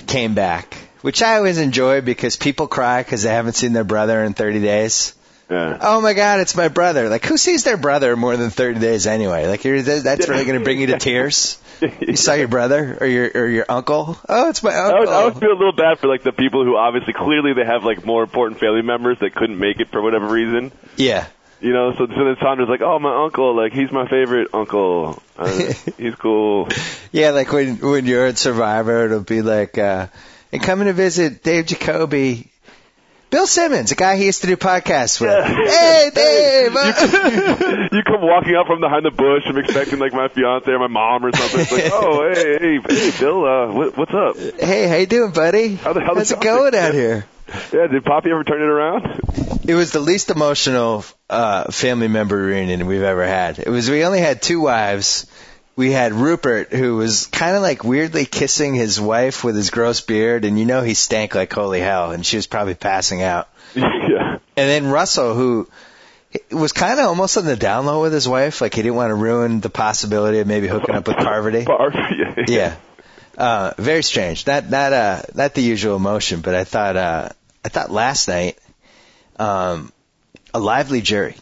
E: came back, which I always enjoy because people cry because they haven't seen their brother in 30 days.
H: Yeah.
E: Oh my God, it's my brother. Like, who sees their brother more than 30 days anyway? Like, that's really going to bring you to tears? You saw your brother or your uncle? Oh, it's my uncle.
H: I would feel a little bad for like the people who obviously clearly they have like more important family members that couldn't make it for whatever reason.
E: Yeah.
H: You know, so then Sandra's like, oh, my uncle, like, he's my favorite uncle. He's cool.
E: Yeah, like when you're at Survivor, it'll be like, and coming to visit Dave Jacoby, Bill Simmons, a guy he used to do podcasts with. Yeah. Hey, Dave!
H: You come walking up from behind the bush. I'm expecting, like, my fiance or my mom or something. It's like, oh, hey, Bill, what's up?
E: Hey, how you doing, buddy? How's it going out here?
H: Yeah, did Poppy ever turn it around?
E: It was the least emotional family member reunion we've ever had. We only had 2 wives. We had Rupert, who was kind of like weirdly kissing his wife with his gross beard, and you know he stank like holy hell, and she was probably passing out.
H: Yeah.
E: And then Russell, who was kind of almost on the down low with his wife, like he didn't want to ruin the possibility of maybe hooking up with Parvati. Yeah. Very strange. Not the usual emotion, but I thought last night, a lively jury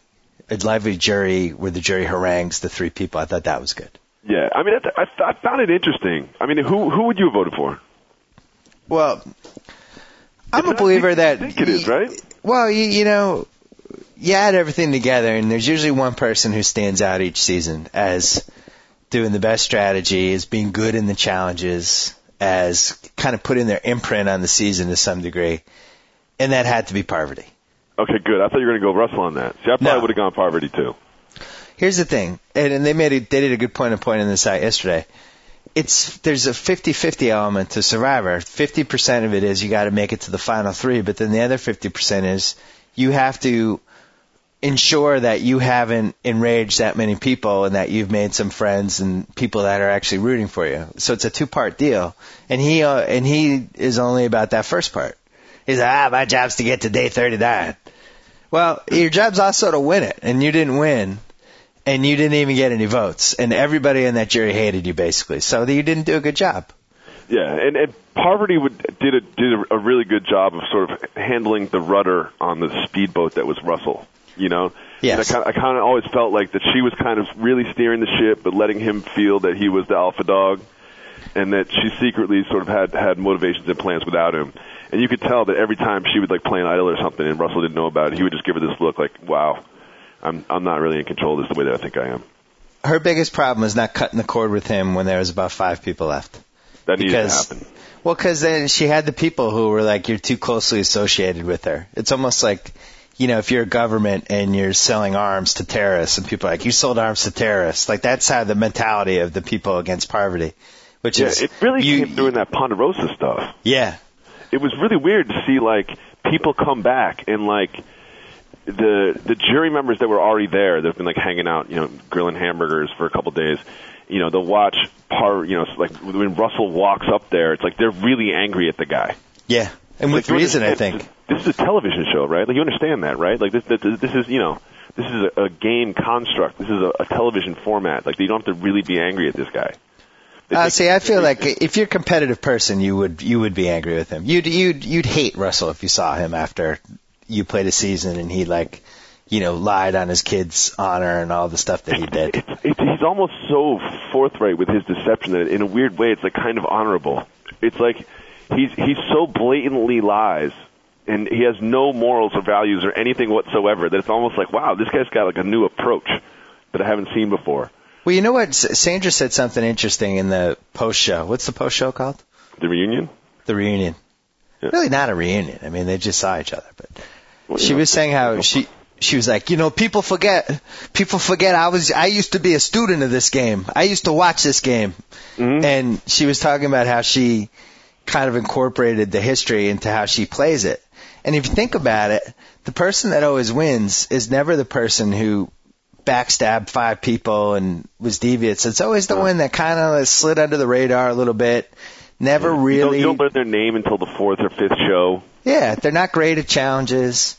E: where the jury harangues the 3 people. I thought that was good.
H: Yeah, I mean, I found it interesting. I mean, who would you have voted for?
E: Well, I'm a believer that
H: I think it is, right?
E: Well, you know, you add everything together, and there's usually one person who stands out each season as doing the best strategy, as being good in the challenges, as kind of putting their imprint on the season to some degree, and that had to be Parvati.
H: Okay, good. I thought you were going to go Russell on that. See, I probably would have gone Parvati too.
E: Here's the thing, and they did a good point in the site yesterday. There's a 50-50 element to Survivor. 50% of it is you got to make it to the final 3, but then the other 50% is you have to ensure that you haven't enraged that many people and that you've made some friends and people that are actually rooting for you. So it's a 2-part deal, and he is only about that first part. He's like, my job's to get to day 39. Well, your job's also to win it, and you didn't win. And you didn't even get any votes, and everybody in that jury hated you, basically. So you didn't do a good job.
H: Yeah, and Parvati did a really good job of sort of handling the rudder on the speedboat that was Russell. You know,
E: yes.
H: And I kind of always felt like that she was kind of really steering the ship, but letting him feel that he was the alpha dog, and that she secretly sort of had motivations and plans without him. And you could tell that every time she would like play an idol or something, and Russell didn't know about it, he would just give her this look like, "Wow, I'm not really in control of this the way that I think I am."
E: Her biggest problem was not cutting the cord with him when there was about 5 people left.
H: That needed to happen.
E: Well, because then she had the people who were like, you're too closely associated with her. It's almost like, you know, if you're a government and you're selling arms to terrorists, and people are like, you sold arms to terrorists. Like, that's how the mentality of the people against Parvati. Which is,
H: it really came through in that Ponderosa stuff.
E: Yeah.
H: It was really weird to see, like, people come back and, like, the jury members that were already there, they've been like hanging out, you know, grilling hamburgers for a couple days. You know, they'll watch like when Russell walks up there, it's like they're really angry at the guy.
E: Yeah, and with reason, I think.
H: This is a television show, right? Like, you understand that, right? Like, this is, you know, this is a game construct. This is a television format. Like, you don't have to really be angry at this guy.
E: See, I feel like if you're a competitive person, you would be angry with him. You'd hate Russell if you saw him after you played a season and he, like, you know, lied on his kid's honor and all the stuff that he did.
H: He's almost so forthright with his deception that in a weird way it's like kind of honorable. It's like he's so blatantly lies and he has no morals or values or anything whatsoever that it's almost like, wow, this guy's got like a new approach that I haven't seen before.
E: Well, you know what? Sandra said something interesting in the post show. What's the post show called?
H: The reunion?
E: The reunion. Yeah. Really not a reunion. I mean, they just saw each other, but she was saying how she was like, you know, people forget I used to be a student of this game. I used to watch this game. Mm-hmm. And she was talking about how she kind of incorporated the history into how she plays it. And if you think about it, the person that always wins is never the person who backstabbed 5 people and was devious. It's always the one that kind of slid under the radar a little bit. Never really.
H: You don't learn their name until the 4th or 5th show.
E: Yeah, they're not great at challenges.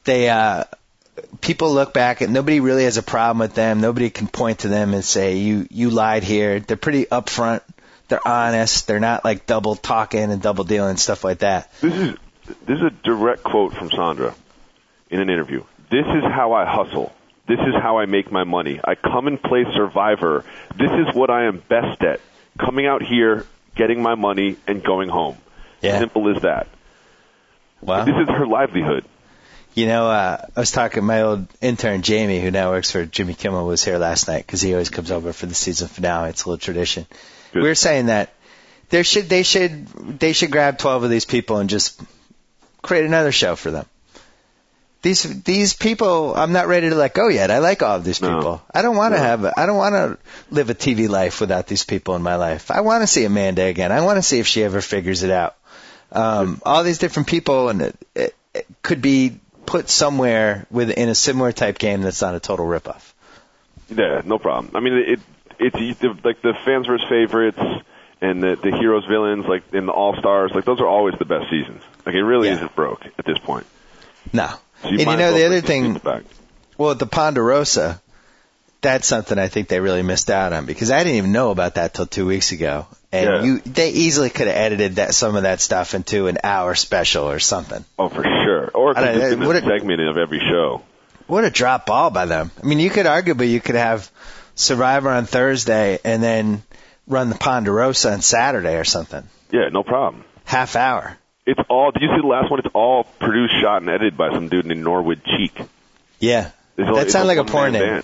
E: People look back and nobody really has a problem with them. Nobody can point to them and say, you lied here. They're pretty upfront. They're honest. They're not like double talking and double dealing and stuff like that.
H: This is a direct quote from Sandra in an interview. This is how I hustle. This is how I make my money. I come and play Survivor. This is what I am best at. Coming out here, getting my money, and going home.
E: Yeah.
H: Simple as that.
E: Wow.
H: This is her livelihood.
E: You know, I was talking, my old intern, Jamie, who now works for Jimmy Kimmel, was here last night because he always comes over for the season finale. It's a little tradition.
H: Good.
E: We were saying that they should grab 12 of these people and just create another show for them. These people, I'm not ready to let go yet. I like all of these people.
H: No.
E: I don't want to live a TV life without these people in my life. I want to see Amanda again. I want to see if she ever figures it out. All these different people, and it could be put somewhere in a similar type game that's not a total ripoff.
H: Yeah, no problem. I mean, it's like the fans versus favorites and the heroes, villains, like in the All Stars, like those are always the best seasons. Like it really isn't broke at this point.
E: No.
H: So
E: and the other thing, well, the Ponderosa, that's something I think they really missed out on because I didn't even know about that till 2 weeks ago. And they easily could have edited some of that stuff into an hour special or something.
H: Oh, for sure. Or it could have been a segment of every show.
E: What a drop ball by them. I mean, you could have Survivor on Thursday and then run the Ponderosa on Saturday or something.
H: Yeah, no problem.
E: Half hour.
H: It's all. Did you see the last one? It's all produced, shot, and edited by some dude named Norwood Cheek.
E: Yeah, that sounds like a porn name.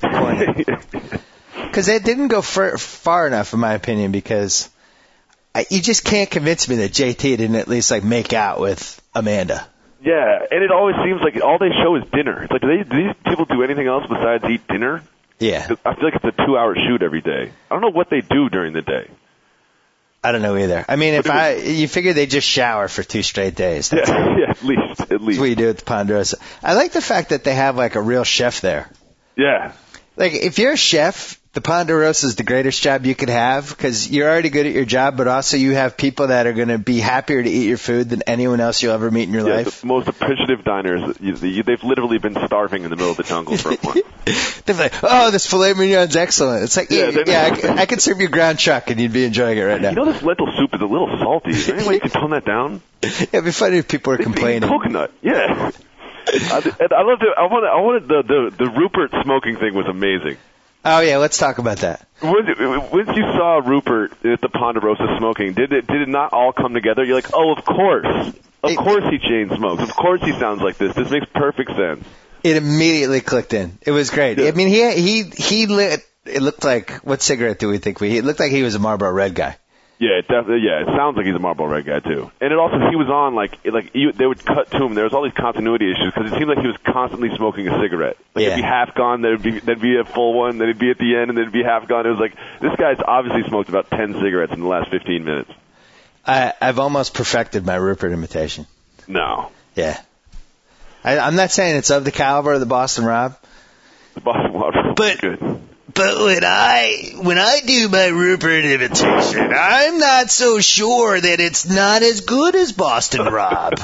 E: Because it didn't go far enough, in my opinion. Because you just can't convince me that JT didn't at least like make out with Amanda.
H: Yeah, and it always seems like all they show is dinner. It's like, do these people do anything else besides eat dinner?
E: Yeah,
H: I feel like it's a 2-hour shoot every day. I don't know what they do during the day.
E: I don't know either. I mean, you figure they just shower for 2 straight days.
H: Yeah, at least.
E: That's what you do at the Ponderosa. I like the fact that they have like a real chef there.
H: Yeah.
E: Like, if you're a chef, the Ponderosa is the greatest job you could have because you're already good at your job, but also you have people that are going to be happier to eat your food than anyone else you'll ever meet in your life.
H: The most appreciative diners, they've literally been starving in the middle of the jungle for a month.
E: They're like, oh, this filet mignon's excellent. It's like, I could serve you ground chuck and you'd be enjoying it right now.
H: You know, this lentil soup is a little salty. Is there any way you can tone that down?
E: It'd be funny if people were complaining.
H: Coconut, yeah. I loved it. I wanted the Rupert smoking thing was amazing.
E: Oh yeah, let's talk about that.
H: Once you saw Rupert at the Ponderosa smoking, did it not all come together? You're like, oh, of course he chain smokes. Of course he sounds like this. This makes perfect sense.
E: It immediately clicked in. It was great. Yeah. I mean, he lit. It looked like, what cigarette do we think it looked like he was a Marlboro Red guy.
H: Yeah, definitely. Yeah, it sounds like he's a Marlboro Red guy too. And it also, he was on they would cut to him. There was all these continuity issues because it seemed like he was constantly smoking a cigarette. Like it'd be half gone, there'd be a full one, then it'd be at the end, and then it'd be half gone. It was like, this guy's obviously smoked about 10 cigarettes in the last 15 minutes.
E: I've almost perfected my Rupert imitation.
H: No.
E: Yeah. I'm not saying it's of the caliber of the Boston Rob.
H: The Boston Rob is good.
E: But when I do my Rupert imitation, I'm not so sure that it's not as good as Boston Rob.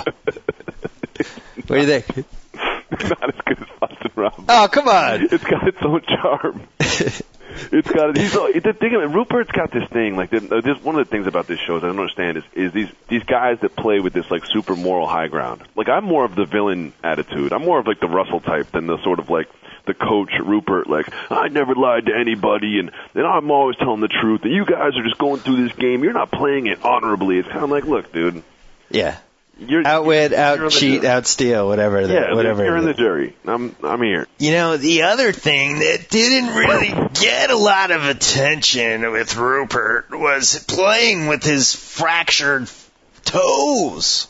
E: What do you think?
H: Not as good as Boston Rob.
E: Oh, come on.
H: It's got its own charm. It's got the thing. Rupert's got this thing. Like, this one of the things about this show is I don't understand is these guys that play with this like super moral high ground. Like, I'm more of the villain attitude. I'm more of like the Russell type than the sort of like the coach Rupert. Like, I never lied to anybody, and I'm always telling the truth. And you guys are just going through this game. You're not playing it honorably. It's kind of like, look, dude.
E: Yeah. Outwit, out-cheat, out-steal, whatever.
H: You're in the jury. I'm here.
E: You know, the other thing that didn't really get a lot of attention with Rupert was playing with his fractured toes.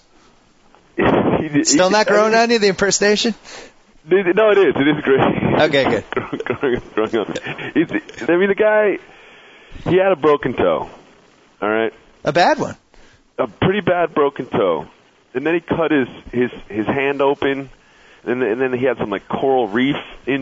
E: Still not growing on you, the impersonation?
H: No, it is. It is great.
E: Okay, good.
H: growing on. The guy, he had a broken toe. All right?
E: A bad one.
H: A pretty bad broken toe. And then he cut his hand open, and then he had some like coral reef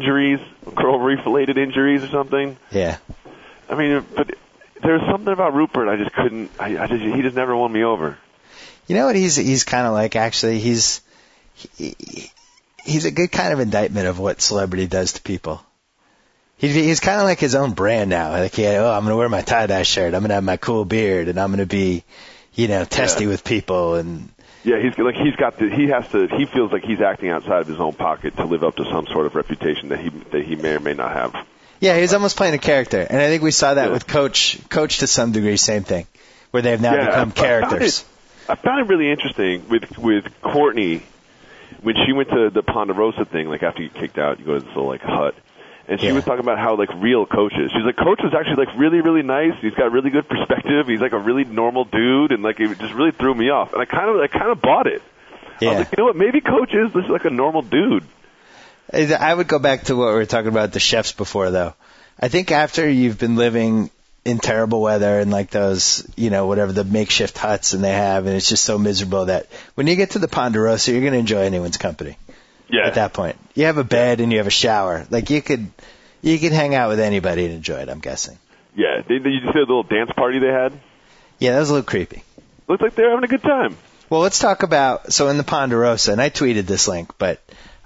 H: related injuries or something.
E: Yeah.
H: I mean, but there's something about Rupert I just couldn't. He just never won me over.
E: You know what he's kind of like? Actually, he's a good kind of indictment of what celebrity does to people. He's kind of like his own brand now. Like, I'm going to wear my tie-dye shirt. I'm going to have my cool beard, and I'm going to be, testy with people. And
H: yeah, he feels like he's acting outside of his own pocket to live up to some sort of reputation that he may or may not have.
E: Yeah, he's almost playing a character, and I think we saw that with Coach to some degree, same thing, where they've now become characters.
H: I found it really interesting with Courtney when she went to the Ponderosa thing. Like after you get kicked out, you go to this little hut. And she was talking about how real Coach is. She's like, Coach was actually really, really nice. He's got really good perspective. He's like a really normal dude, and it just really threw me off. And I kind of bought it. Yeah. I was like, you know what? Maybe Coach is just like a normal dude.
E: I would go back to what we were talking about the chefs before, though. I think after you've been living in terrible weather and those, whatever the makeshift huts and they have, and it's just so miserable that when you get to the Ponderosa, you're going to enjoy anyone's company. Yeah. At that point, you have a bed and you have a shower. You could hang out with anybody and enjoy it. I'm guessing.
H: Yeah. Did you see the little dance party they had?
E: Yeah, that was a little creepy.
H: Looked like they were having a good time.
E: Well, let's talk about in the Ponderosa, and I tweeted this link, but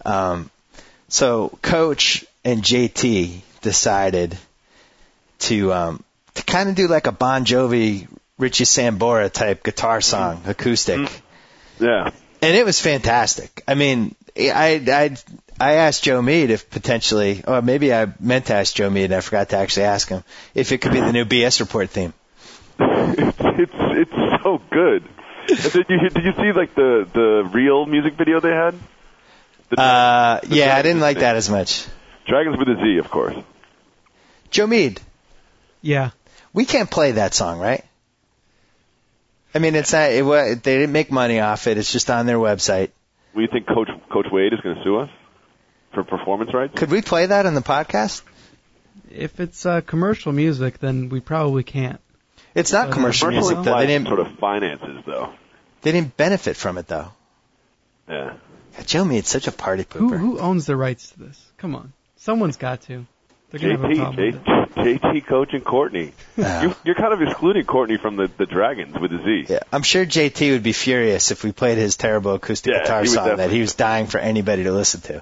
E: so Coach and JT decided to kind of do like a Bon Jovi, Richie Sambora type guitar song, acoustic.
H: Mm-hmm. Yeah.
E: And it was fantastic. I mean, I asked Joe Mead if potentially, or maybe I meant to ask Joe Mead and I forgot to actually ask him if it could be the new BS Report theme.
H: It's so good. Did you see the real music video they had?
E: Yeah, I didn't like that as much.
H: Dragons with a Z, of course.
E: Joe Mead.
G: Yeah.
E: We can't play that song, right? I mean, it's not. They didn't make money off it. It's just on their website.
H: Well, you think Coach Wade is going to sue us for performance rights?
E: Could we play that on the podcast?
G: If it's commercial music, then we probably can't.
E: It's not commercial music, though. They didn't
H: sort of finances, though.
E: They didn't benefit from it, though.
H: Yeah.
E: Joe Mead's such a party pooper.
G: Who owns the rights to this? Come on, someone's got to. They're gonna have a problem with it.
H: JT, Coach, and Courtney. You're kind of excluding Courtney from the Dragons with a Z.
E: Yeah, I'm sure JT would be furious if we played his terrible acoustic guitar song that he was dying for anybody to listen to.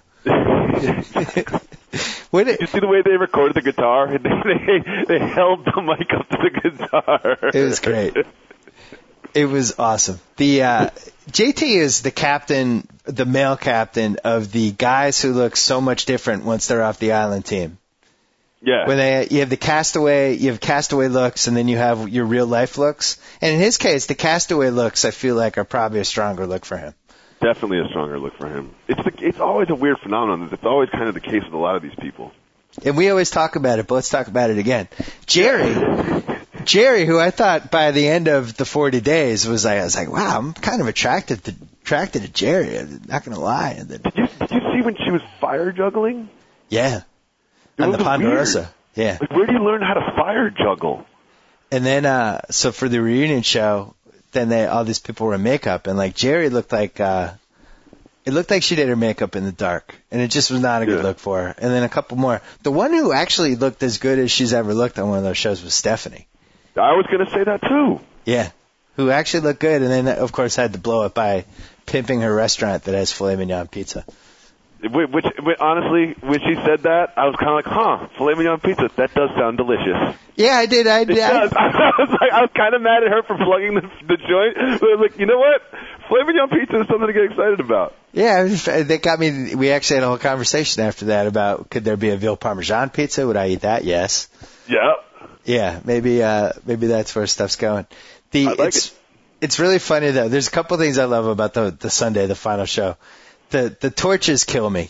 H: Did you see the way they recorded the guitar? They held the mic up to the guitar.
E: It was great. It was awesome. The JT is the captain, the male captain of the guys who look so much different once they're off the island team.
H: Yeah.
E: When you have the castaway looks, and then you have your real life looks. And in his case, the castaway looks, I feel like, are probably a stronger look for him.
H: Definitely a stronger look for him. It's always a weird phenomenon. It's always kind of the case with a lot of these people.
E: And we always talk about it, but let's talk about it again. Jerry, who I thought by the end of the 40 days I was like, wow, I'm kind of attracted to Jerry. I'm not going to lie. And then,
H: did you see when she was fire juggling?
E: Yeah. On the Ponderosa.
H: Weird. Yeah. Where do you learn how to fire juggle?
E: And then, so for the reunion show, then all these people were in makeup, and Jerry looked like, it looked like she did her makeup in the dark, and it just was not a good look for her. And then a couple more. The one who actually looked as good as she's ever looked on one of those shows was Stephanie.
H: I was going to say that too.
E: Yeah. Who actually looked good, and then, of course, had to blow it by pimping her restaurant that has filet mignon pizza.
H: Which honestly, when she said that, I was kind of like, filet mignon pizza, that does sound delicious.
E: Yeah, I did.
H: It does. I was kind of mad at her for plugging the joint, but I was like, you know what? Filet mignon pizza is something to get excited about.
E: Yeah, they got me. We actually had a whole conversation after that about could there be a veal parmesan pizza? Would I eat that? Yes.
H: Yeah.
E: Yeah, maybe that's where stuff's going. It's really funny though. There's a couple things I love about the Sunday, the final show. The torches kill me.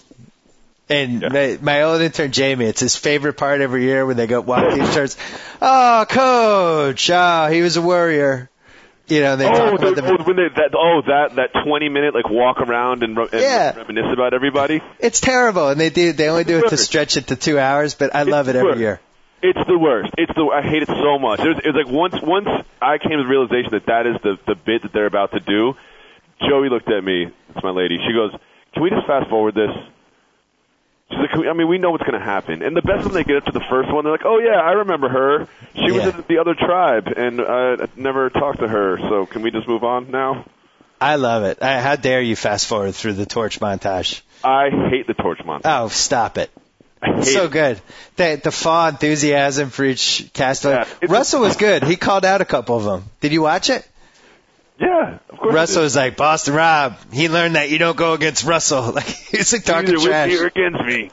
E: And my old intern Jamie, it's his favorite part every year when they go walk these shirts. Oh, Coach! Oh, he was a warrior. They talk about that 20-minute walk around and reminisce about everybody. It's terrible, and they only do it to stretch it to 2 hours, but I love it every year.
H: It's the worst. I hate it so much. It's like once I came to the realization that is the bit that they're about to do. Joey looked at me. It's my lady. She goes, "Can we just fast forward this?" She's like, we know what's going to happen. And the best when they get up to the first one, they're like, "Oh yeah, I remember her. She was in the other tribe, and I never talked to her. So can we just move on now?"
E: I love it. How dare you fast forward through the torch montage?
H: I hate the torch montage.
E: Oh, stop it. So good. The fall enthusiasm for each castaway.
H: Yeah,
E: Russell was good. He called out a couple of them. Did you watch it?
H: Yeah, of course.
E: Russell was like, Boston Rob, he learned that you don't go against Russell. Like, he's like talking trash.
H: Either with me or against me.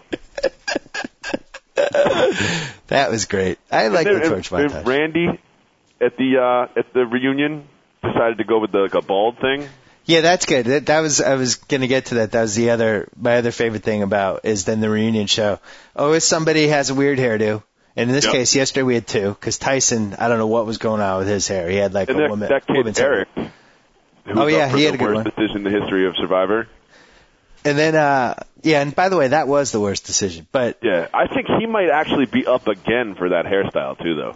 E: That was great. I like the torch montage.
H: Randy at the reunion decided to go with the bald thing.
E: Yeah, that's good. That was, I was going to get to that. That was my other favorite thing about is then the reunion show. Oh, if somebody has a weird hairdo. And in this case, yesterday we had two, because Tyson, I don't know what was going on with his hair. He had like
H: and
E: a
H: that,
E: woman.
H: that kid, Eric.
E: Oh, yeah, he had a good one.
H: Worst decision in the history of Survivor.
E: And then, and by the way, that was the worst decision. But
H: yeah, I think he might actually be up again for that hairstyle, too, though.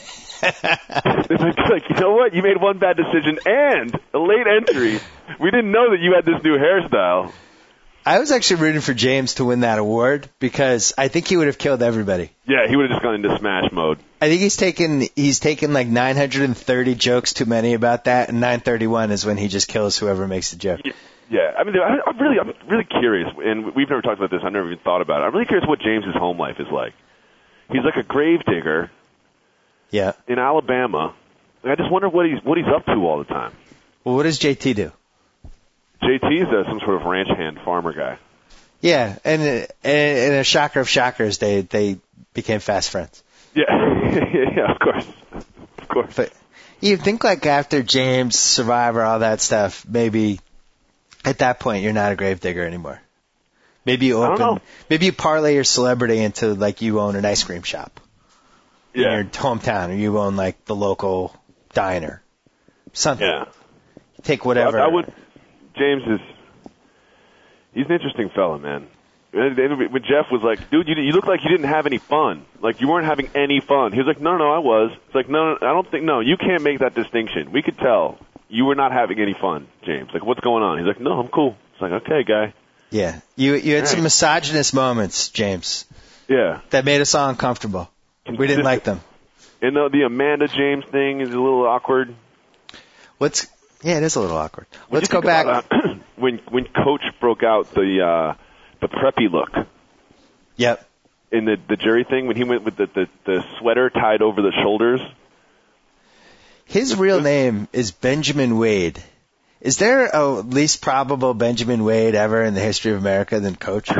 H: It's like, you know what? You made one bad decision and a late entry. We didn't know that you had this new hairstyle.
E: I was actually rooting for James to win that award because I think he would have killed everybody.
H: Yeah, he would have just gone into smash mode.
E: I think he's taken like 930 jokes too many about that, and 931 is when he just kills whoever makes the joke.
H: Yeah, I mean, I'm really curious, and we've never talked about this. I've never even thought about it. I'm really curious what James's home life is like. He's like a grave digger.
E: Yeah.
H: In Alabama. I just wonder what he's up to all the time.
E: Well, what does JT do?
H: JT's some sort of ranch hand farmer guy.
E: Yeah, and a shocker of shockers, they became fast friends.
H: Yeah, yeah, of course.
E: But you think like after James, Survivor, all that stuff, maybe at that point you're not a gravedigger anymore. Maybe you parlay your celebrity into like you own an ice cream shop in your hometown, or you own like the local diner, something.
H: Yeah.
E: Take whatever.
H: James he's an interesting fella, man. When Jeff was like, dude, you look like you didn't have any fun. Like, you weren't having any fun. He was like, no, I was. It's like, no, I don't think, no, you can't make that distinction. We could tell you were not having any fun, James. Like, what's going on? He's like, no, I'm cool. It's like, okay, guy.
E: Yeah. You had some misogynist moments, James.
H: Yeah.
E: That made us all uncomfortable. We didn't like them.
H: And the Amanda James thing is a little awkward.
E: Yeah, it is a little awkward. Let's go back.
H: About, when Coach broke out the preppy look.
E: Yep.
H: In the jury thing, when he went with the sweater tied over the shoulders.
E: His real name is Benjamin Wade. Is there a least probable Benjamin Wade ever in the history of America than Coach?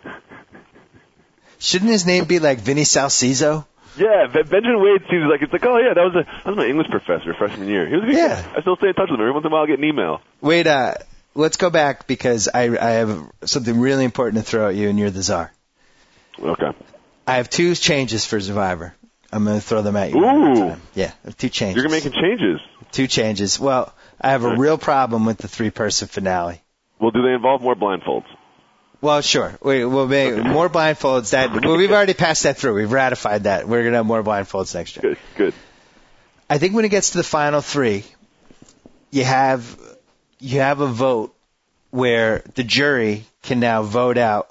E: Shouldn't his name be like Vinny Salciso?
H: Yeah, Benjamin Wade seems like, it's like, oh yeah, that was my English professor freshman year. He was a good guy. I still stay in touch with him. Every once in a while I get an email.
E: Wait, let's go back because I have something really important to throw at you, and you're the czar.
H: Okay.
E: I have two changes for Survivor. I'm going to throw them at you.
H: Ooh.
E: Yeah, I have two changes.
H: You're making changes.
E: Two changes. Well, I have a real problem with the 3-person finale.
H: Well, do they involve more blindfolds?
E: Well, sure. We'll make more blindfolds. We've already passed that through. We've ratified that. We're going to have more blindfolds next year.
H: Good.
E: I think when it gets to the final three, you have a vote where the jury can now vote out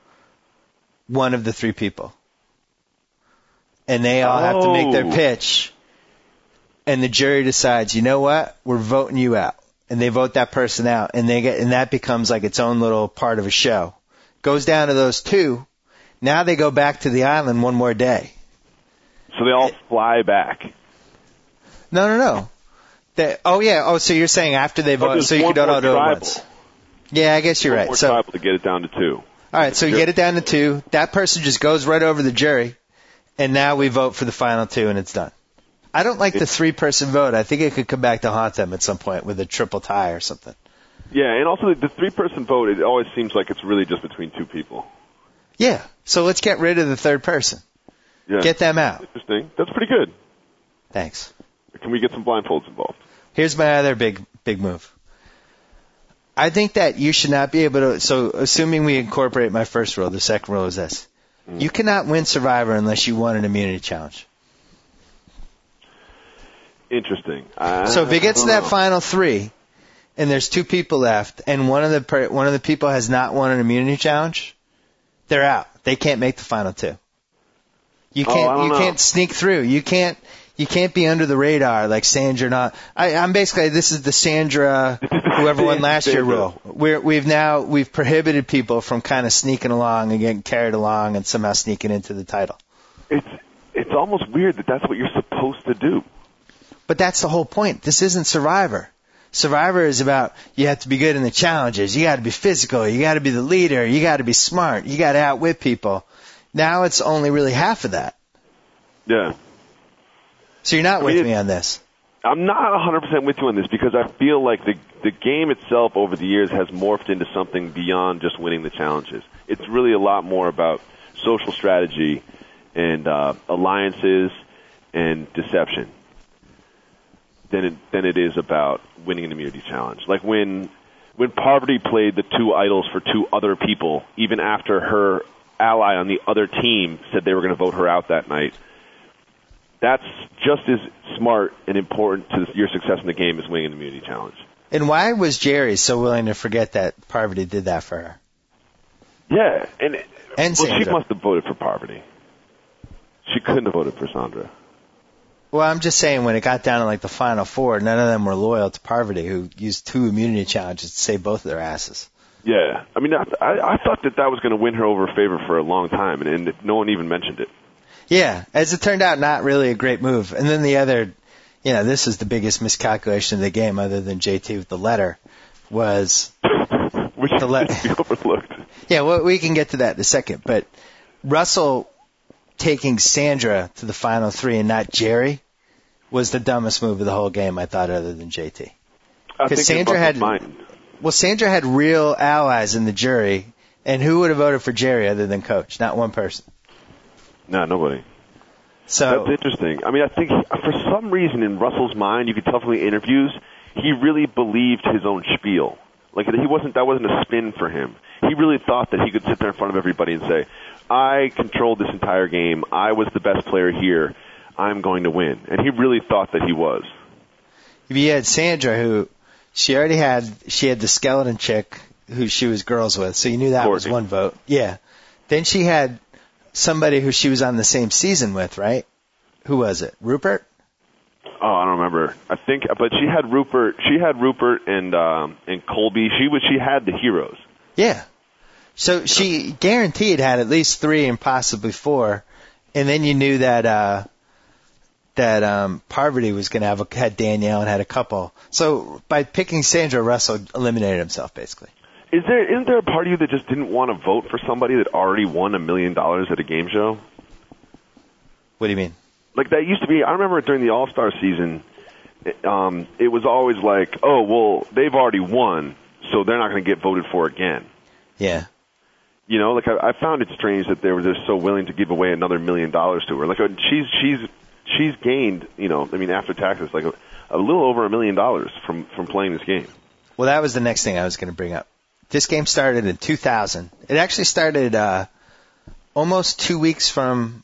E: one of the three people. And they all have to make their pitch. And the jury decides, you know what? We're voting you out. And they vote that person out. And that becomes like its own little part of a show. Goes down to those two. Now they go back to the island one more day.
H: So they all fly back.
E: No. So you're saying after they vote, so you don't all do it once. Yeah, I guess you're right.
H: More
E: so
H: tribal to get it down to 2.
E: All right, so you get it down to 2. That person just goes right over the jury, and now we vote for the final 2, and it's done. I don't like the 3-person vote. I think it could come back to haunt them at some point with a triple tie or something.
H: Yeah, and also the 3-person vote, it always seems like it's really just between 2 people.
E: Yeah, so let's get rid of the 3rd person.
H: Yeah.
E: Get them out.
H: Interesting. That's pretty good.
E: Thanks.
H: Can we get some blindfolds involved?
E: Here's my other big move. I think that you should not be able to, so assuming we incorporate my first rule, the second rule is this. You cannot win Survivor unless you won an immunity challenge.
H: Interesting.
E: So if it gets to that final 3, and there's 2 people left, and one of the people has not won an immunity challenge, they're out. They can't make the final 2. You can't sneak through. You can't be under the radar like Sandra. I'm basically, this is the Sandra, whoever won last year rule. we've prohibited people from kind of sneaking along and getting carried along and somehow sneaking into the title.
H: It's almost weird that that's what you're supposed to do.
E: But that's the whole point. This isn't Survivor. Survivor is about you have to be good in the challenges. You got to be physical. You got to be the leader. You got to be smart. You got to outwit people. Now it's only really half of that.
H: Yeah.
E: So you're not with me on this.
H: I'm not 100% with you on this because I feel like the game itself over the years has morphed into something beyond just winning the challenges. It's really a lot more about social strategy and alliances and deception than it is about winning an immunity challenge. Like when Parvati played the two idols for two other people, even after her ally on the other team said they were going to vote her out that night, that's just as smart and important to your success in the game as winning an immunity challenge.
E: And why was Jerry so willing to forget that Parvati did that for her?
H: Yeah, and she
E: Sandra.
H: must have voted for Parvati. She couldn't have voted for Sandra.
E: Well, I'm just saying when it got down to like the final four, none of them were loyal to Parvati, who used 2 immunity challenges to save both of their asses.
H: Yeah, I mean, I thought that was going to win her over favor for a long time, and no one even mentioned it.
E: Yeah, as it turned out, not really a great move. And then the other, this is the biggest miscalculation of the game, other than JT with the letter, was
H: which
E: the letter.
H: Be overlooked.
E: Yeah, well, we can get to that in a second. But Russell taking Sandra to the final 3 and not Jerry was the dumbest move of the whole game, I thought, other than JT. Because Sandra had real allies in the jury, and who would have voted for Jerry other than Coach? Not one person.
H: No, nobody.
E: So
H: that's interesting. I mean, I think for some reason in Russell's mind, you could tell from the interviews, he really believed his own spiel. Like that wasn't a spin for him. He really thought that he could sit there in front of everybody and say, I controlled this entire game. I was the best player here. I'm going to win. And he really thought that he was.
E: You had Sandra, who she had the skeleton chick who she was girls with, so you knew that was one vote. Yeah. Then she had somebody who she was on the same season with, right? Who was it? Rupert?
H: Oh, I don't remember. I think, but she had Rupert. She had Rupert and Colby. She had the heroes.
E: Yeah. So she guaranteed had at least 3 and possibly 4, and then you knew that Parvati was going to had Danielle and had a couple. So by picking Sandra, Russell eliminated himself basically.
H: Isn't there a part of you that just didn't want to vote for somebody that already won $1 million at a game show?
E: What do you mean?
H: Like that used to be. I remember during the All-Star season, it was always like, oh well, they've already won, so they're not going to get voted for again.
E: Yeah.
H: Like I found it strange that they were just so willing to give away another $1 million to her. Like she's gained, after taxes, like a little over $1 million from playing this game.
E: Well, that was the next thing I was going to bring up. This game started in 2000. It actually started almost a week from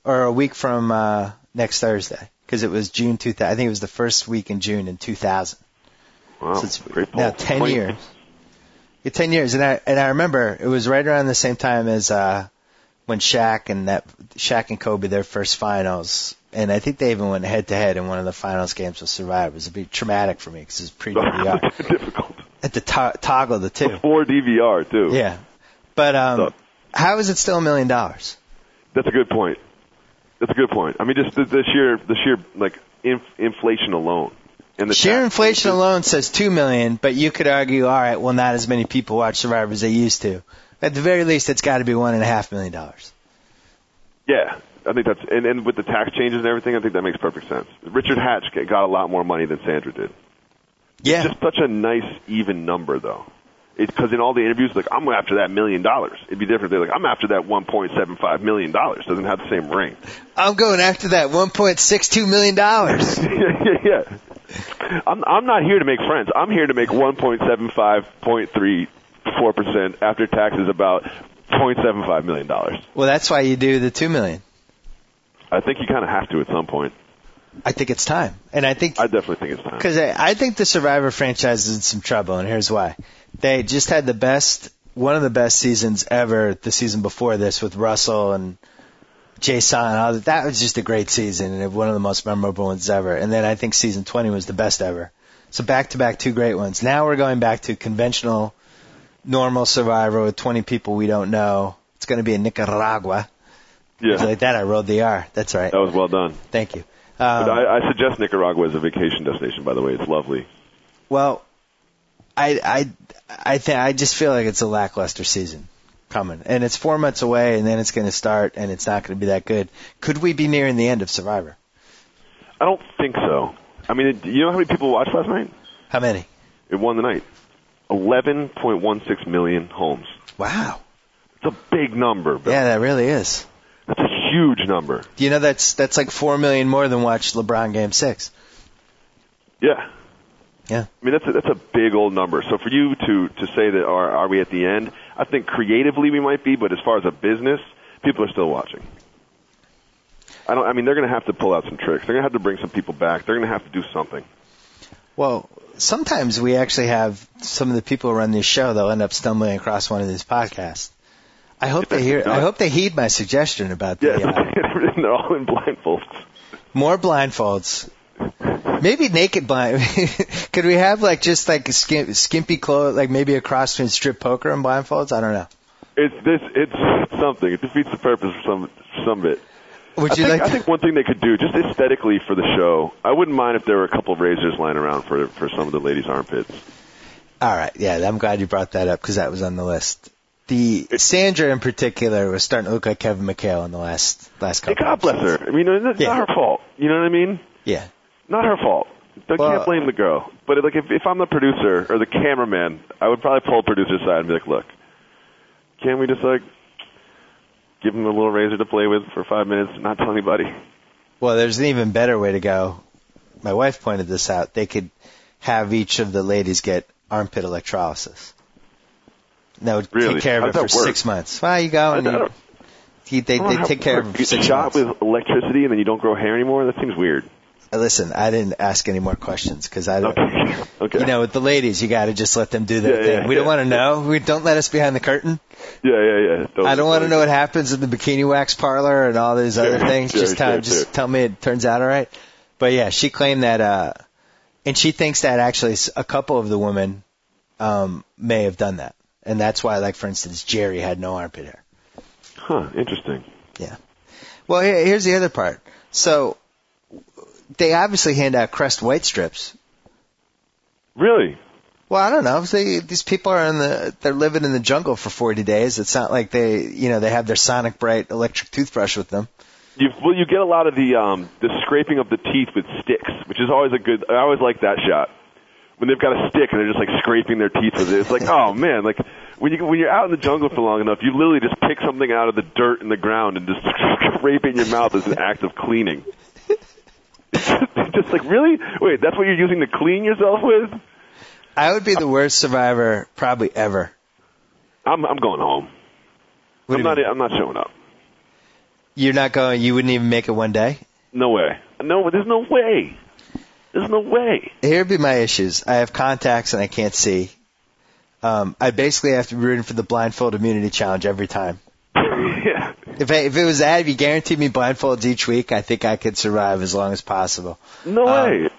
E: next Thursday, because it was June 2000. I think it was the first week in June in 2000.
H: Wow,
E: so it's
H: great
E: now 10 years. Yeah, 10 years, and I remember it was right around the same time as when Shaq and Kobe, their first finals, and I think they even went head to head in one of the finals games with Survivor. It was a bit traumatic for me because it was pre-DVR.
H: Difficult.
E: At the toggle the two.
H: Before DVR too.
E: Yeah, but how is it still $1 million?
H: That's a good point. I mean, just the sheer like inflation alone. And the
E: sheer inflation alone says $2 million, but you could argue, all right, well, not as many people watch Survivor as they used to. At the very least, it's got to be $1.5 million.
H: Yeah, I think that's and with the tax changes and everything, I think that makes perfect sense. Richard Hatch got a lot more money than Sandra did.
E: Yeah,
H: it's just such a nice even number, though. Because in all the interviews, like, I'm after that $1 million. It'd be different. They're like, I'm after that $1.75 million. Doesn't have the same ring.
E: I'm going after that $1.62 million.
H: Yeah. I'm not here to make friends. I'm here to make 0.34% after taxes, about $0.75 million.
E: Well, that's why you do the $2 million.
H: I think you kind of have to at some point.
E: I think it's time, and I
H: definitely think it's time,
E: because I think the Survivor franchise is in some trouble, and here's why. They just had one of the best seasons ever the season before this with Russell and Jason. That was just a great season and one of the most memorable ones ever. And then I think season 20 was the best ever. So back-to-back 2 great ones. Now we're going back to conventional normal Survivor with 20 people we don't know. It's going to be in Nicaragua.
H: Yeah.
E: Just like that, I rolled the R. That's right.
H: That was well done.
E: Thank you.
H: But I suggest Nicaragua as a vacation destination, by the way. It's lovely.
E: Well, I just feel like it's a lackluster season coming. And it's 4 months away, and then it's going to start, and it's not going to be that good. Could we be nearing the end of Survivor?
H: I don't think so. I mean, you know how many people watched last night?
E: How many?
H: It won the night. 11.16 million homes.
E: Wow.
H: It's a big number, Bill.
E: Yeah, that really is.
H: That's a huge number.
E: You know, that's like 4 million more than watched LeBron Game 6.
H: Yeah.
E: Yeah.
H: I mean, that's a big old number. So for you to say that are we at the end, I think creatively we might be, but as far as a business, people are still watching. I mean, they're going to have to pull out some tricks. They're going to have to bring some people back. They're going to have to do something.
E: Well, sometimes we actually have some of the people who run this show, they'll end up stumbling across one of these podcasts. I hope they heed my suggestion about
H: they're all in blindfolds.
E: More blindfolds. Maybe naked blind. Could we have just skimpy clothes, like maybe a cross between strip poker and blindfolds? I don't know.
H: It's something. It defeats the purpose for some of it.
E: I
H: think one thing they could do, just aesthetically for the show, I wouldn't mind if there were a couple of razors lying around for some of the ladies' armpits.
E: All right, yeah, I'm glad you brought that up because that was on the list. Sandra in particular was starting to look like Kevin McHale in the last couple.
H: Hey, God bless her. I mean, it's not her fault. You know what I mean?
E: Yeah.
H: Not her fault. Can't blame the girl. But if I'm the producer or the cameraman, I would probably pull the producer's side and be like, look, can't we just give him a little razor to play with for 5 minutes and not tell anybody?
E: Well, there's an even better way to go. My wife pointed this out. They could have each of the ladies get armpit electrolysis. That would take care of it for 6 months. Well, you go and they take care of it for 6 months.
H: Shot with electricity and then you don't grow hair anymore? That seems weird.
E: Listen, I didn't ask any more questions because I don't.
H: Okay.
E: You know, with the ladies, you got to just let them do their thing. We don't want to know. Don't let us behind the curtain.
H: Yeah.
E: I don't want to know what happens in the bikini wax parlor and all these other things. Just tell me it turns out all right. But yeah, she claimed that, and she thinks that actually a couple of the women may have done that, and that's why, like for instance, Jerry had no armpit hair.
H: Huh? Interesting.
E: Yeah. Well, here's the other part. So. They obviously hand out Crest white strips.
H: Really?
E: Well, I don't know. These people are they're living in the jungle for 40 days. It's not like they have their Sonic Bright electric toothbrush with them.
H: You get a lot of the scraping of the teeth with sticks, which is always I always like that shot. When they've got a stick and they're just scraping their teeth with it. It's like, oh man, when you're out in the jungle for long enough, you literally just pick something out of the dirt in the ground and just scrape it in your mouth as an act of cleaning. Just really? Wait, that's what you're using to clean yourself with?
E: I would be the worst survivor probably ever.
H: I'm going home. I'm not showing up.
E: You're not going? You wouldn't even make it one day?
H: No way. No, there's no way. There's no way.
E: Here'd be my issues. I have contacts and I can't see. I basically have to be rooting for the blindfold immunity challenge every time.
H: Yeah.
E: If it was that, if you guaranteed me blindfolds each week, I think I could survive as long as possible.
H: No way.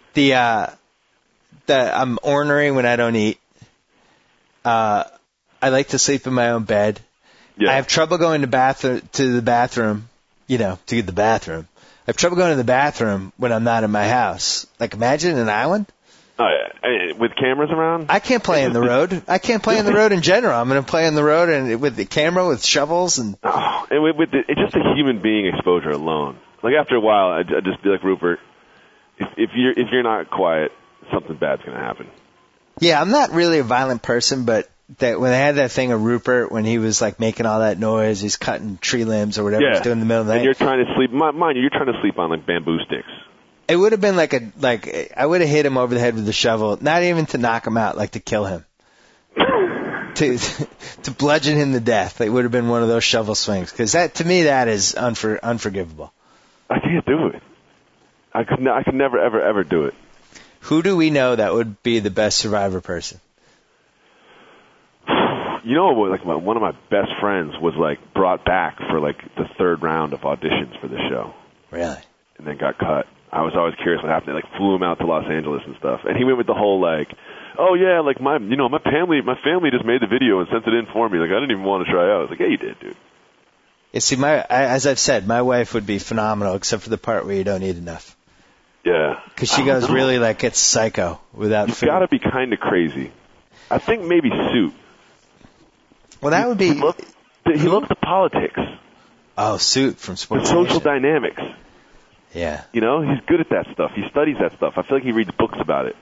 E: I'm ornery when I don't eat. I like to sleep in my own bed.
H: Yeah.
E: I have trouble going to the bathroom. To get the bathroom. I have trouble going to the bathroom when I'm not in my house. Imagine an island.
H: With cameras around?
E: I can't play in the road. I can't play in the road in general. I'm going to play in the road and with the camera, with shovels and.
H: Oh, and it's just the human being exposure alone. After a while, I'd just be like, Rupert, if you're not quiet, something bad's going to happen.
E: Yeah, I'm not really a violent person, but that when they had that thing of Rupert when he was making all that noise, he's cutting tree limbs or whatever he's doing in the middle of the night.
H: And you're trying to sleep. Mind you, you're trying to sleep on bamboo sticks.
E: It would have been I would have hit him over the head with the shovel, not even to knock him out, to kill him. to bludgeon him to death. It would have been one of those shovel swings, because to me that is unforgivable.
H: I can't do it. I could never ever do it.
E: Who do we know that would be the best Survivor person?
H: One of my best friends was brought back for the third round of auditions for the show.
E: Really?
H: And then got cut. I was always curious what happened. They flew him out to Los Angeles and stuff. And he went with the whole oh yeah, like my family just made the video and sent it in for me. Like I didn't even want to try out. I was like, yeah, you did, dude.
E: You see, as I've said, my wife would be phenomenal, except for the part where you don't eat enough.
H: Yeah.
E: Because she goes really like it's psycho without food.
H: You've got to be kind of crazy. I think maybe Suit.
E: Well, that would be.
H: He loves the politics.
E: Oh, Suit from Sports
H: The social
E: Nation.
H: dynamics.
E: Yeah.
H: You know, he's good at that stuff. He studies that stuff. I feel like he reads books about it.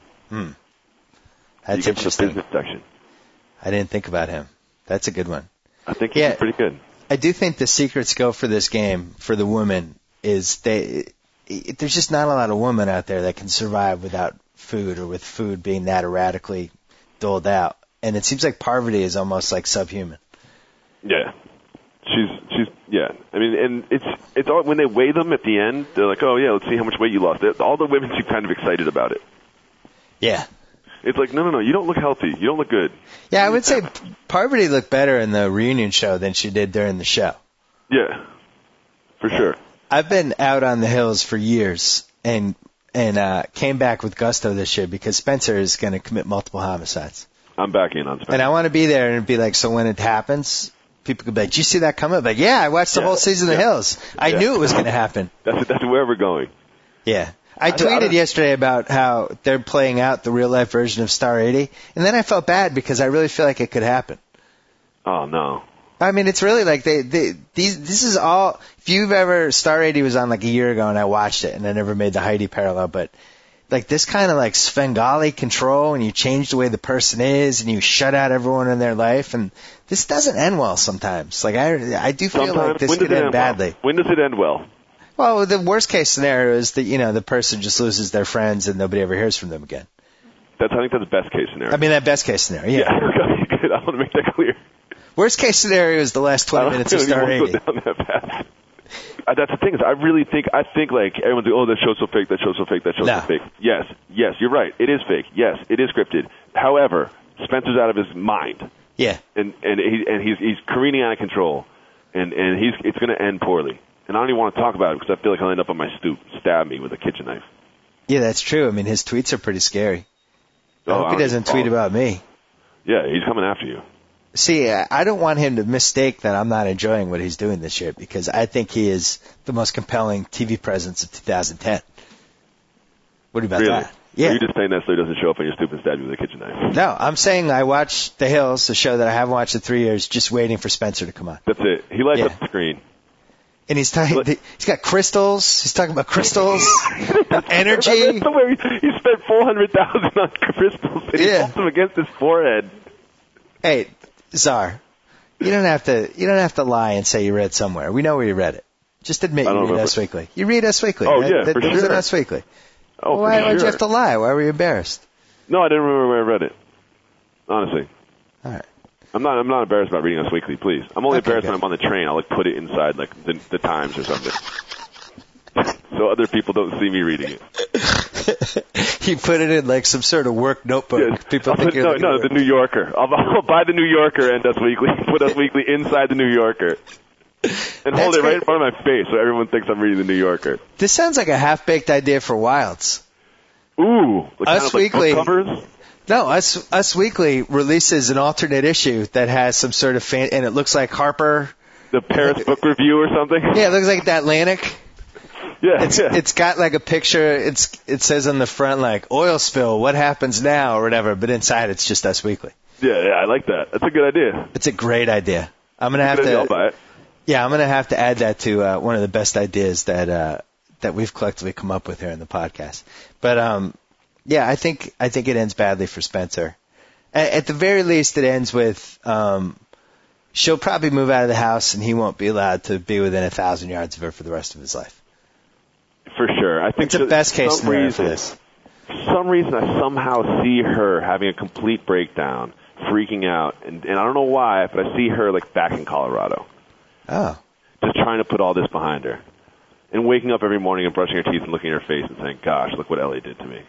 E: That's
H: you get
E: interesting.
H: The business section.
E: I didn't think about him. That's a good one.
H: I think he's pretty good.
E: I do think the secret skill for this game, for the women, is there's just not a lot of women out there that can survive without food or with food being that erratically doled out. And it seems like Parvati is almost like subhuman.
H: Yeah. She's yeah. I mean, and it's all, when they weigh them at the end, they're like, oh yeah, let's see how much weight you lost. All the women seem kind of excited about it.
E: Yeah.
H: It's like, no, you don't look healthy. You don't look good.
E: Yeah, I would say Parvati looked better in the reunion show than she did during the show.
H: Yeah, for sure.
E: I've been out on the hills for years and came back with gusto this year because Spencer is going to commit multiple homicides.
H: I'm back in on Spencer.
E: And I want to be there and be like, so when it happens, people could be like, did you see that coming? I'm like, yeah, I watched the whole season of The Hills. I knew it was going to happen.
H: That's where we're going.
E: Yeah. I tweeted yesterday about how they're playing out the real-life version of Star 80, and then I felt bad because I really feel like it could happen.
H: Oh, no.
E: I mean, it's really like this is all, if you've ever, Star 80 was on like a year ago and I watched it and I never made the Heidi parallel, but like this kind of like Svengali control and you change the way the person is and you shut out everyone in their life and this doesn't end well sometimes. Like I do feel like this could end badly.
H: When does it end well?
E: Well, the worst case scenario is that, the person just loses their friends and nobody ever hears from them again.
H: I think that's the best case scenario.
E: I mean, that best case scenario, yeah.
H: Yeah, good. I want to make that clear.
E: Worst case scenario is the last 20 minutes of Star 80.
H: Go down that path. That's the thing is, I think like everyone's like, oh, that show's so fake, that show's so fake, that show's so fake. Yes, you're right. It is fake. Yes, it is scripted. However, Spencer's out of his mind.
E: Yeah.
H: And he's careening out of control, and it's going to end poorly. And I don't even want to talk about it because I feel like he'll end up on my stoop, stab me with a kitchen knife.
E: Yeah, that's true. I mean, his tweets are pretty scary. I hope he doesn't tweet about me.
H: Yeah, he's coming after you.
E: See, I don't want him to mistake that I'm not enjoying what he's doing this year because I think he is the most compelling TV presence of 2010. What about that? Yeah.
H: Or are you just saying that so he doesn't show up on your stoop and stab you with a kitchen knife?
E: No, I'm saying I watched The Hills, the show that I haven't watched in 3 years, just waiting for Spencer to come on.
H: That's it. He lights up the screen.
E: And he's got crystals. He's talking about crystals, and energy.
H: He spent $400,000 on crystals, and he holds them against his forehead.
E: Hey, Czar, you don't have to lie and say you read somewhere. We know where you read it. Just admit you read Us Weekly. You read Us Weekly.
H: Oh
E: right?
H: yeah, for
E: sure. It was in Us Weekly.
H: Oh,
E: well, why'd you have to lie? Why were you embarrassed?
H: No, I didn't remember where I read it. Honestly.
E: All right.
H: I'm not embarrassed about reading Us Weekly, please. I'm only embarrassed when I'm on the train. I'll put it inside the Times or something. So other people don't see me reading it.
E: You put it in some sort of work notebook.
H: Yes.
E: People think you're
H: the New Yorker. I'll buy the New Yorker and Us Weekly. Put Us Weekly inside the New Yorker. And hold it right in front of my face so everyone thinks I'm reading the New Yorker.
E: This sounds like a half-baked idea for Wilds.
H: Ooh.
E: Us Weekly.
H: Book covers?
E: No, Us Weekly releases an alternate issue that has some sort of and it looks like Harper.
H: The Paris Book Review or something?
E: Yeah, it looks like the Atlantic.
H: Yeah,
E: It's got like a picture, it says on the front oil spill, what happens now or whatever, but inside it's just Us Weekly.
H: Yeah, I like that. That's a good idea.
E: It's a great idea. I'm going to have to
H: I'll buy it.
E: Yeah, I'm going to have to add that to one of the best ideas that we've collectively come up with here in the podcast. But yeah, I think it ends badly for Spencer. At the very least, it ends with she'll probably move out of the house and he won't be allowed to be within 1,000 yards of her for the rest of his life.
H: For sure. I think
E: it's a best case scenario for this.
H: For some reason, I somehow see her having a complete breakdown, freaking out, and I don't know why, but I see her back in Colorado.
E: Oh.
H: Just trying to put all this behind her. And waking up every morning and brushing her teeth and looking at her face and saying, gosh, look what Ellie did to me.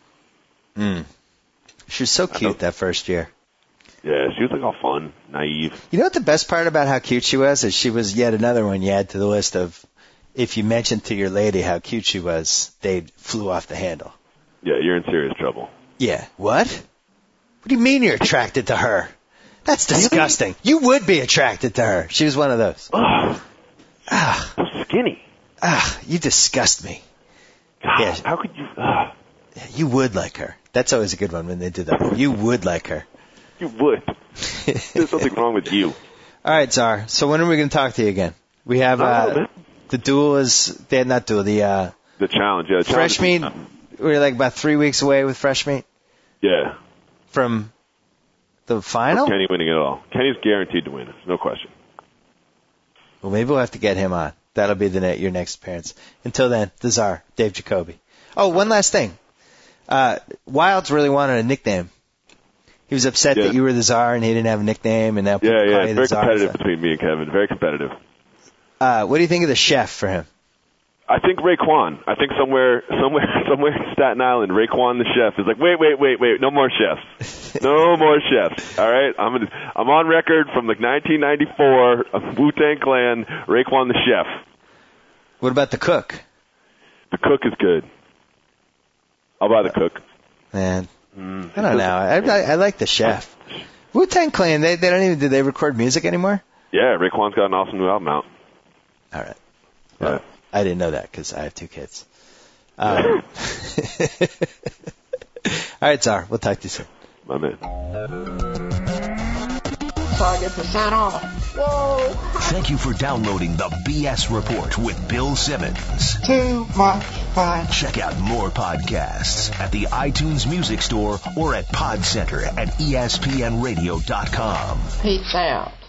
E: She was so cute that first year.
H: Yeah, she was all fun, naive.
E: You know what the best part about how cute she was is she was yet another one you add to the list of if you mentioned to your lady how cute she was, they flew off the handle.
H: Yeah, you're in serious trouble.
E: Yeah. What? What do you mean you're attracted to her? That's disgusting. You would be attracted to her. She was one of those.
H: Ugh. So skinny.
E: You disgust me.
H: God,
E: Yeah.
H: how could you?
E: You would like her. That's always a good one when they do that. You would like her.
H: You would. There's something wrong with you.
E: All right, Czar. So when are we going to talk to you again? We have the duel is not duel. The
H: challenge. Yeah, the
E: fresh meat. We're like about 3 weeks away with fresh meat
H: Yeah.
E: from the final.
H: Kenny winning it all. Kenny's guaranteed to win. There's no question.
E: Well, maybe we'll have to get him on. That'll be your next appearance. Until then, the Czar, Dave Jacoby. Oh, one last thing. Wilds really wanted a nickname. He was upset that you were the Czar and he didn't have a nickname, and now people call you
H: It's
E: the
H: very
E: Czar.
H: competitive between me and Kevin. Very competitive.
E: What do you think of the chef for him?
H: I think Raekwon. I think somewhere in Staten Island, Raekwon the chef is like, wait, no more chefs. No more chefs. All right? I'm on record from like 1994 of Wu-Tang Clan, Raekwon the chef.
E: What about the cook?
H: The cook is good. I'll buy the cook.
E: Man, I don't know. I like the chef. Wu-Tang Clan, they don't even, do they record music anymore?
H: Yeah, Raekwon's got an awesome new album out.
E: All right. Well, I didn't know that because I have 2 kids. All right, Czar. We'll talk to you soon.
H: My man.
D: So I get to sign off. Whoa!
A: Thank you for downloading the BS Report with Bill Simmons.
D: Too much fun.
A: Check out more podcasts at the iTunes Music Store or at Pod Center at ESPNradio.com.
D: Peace out.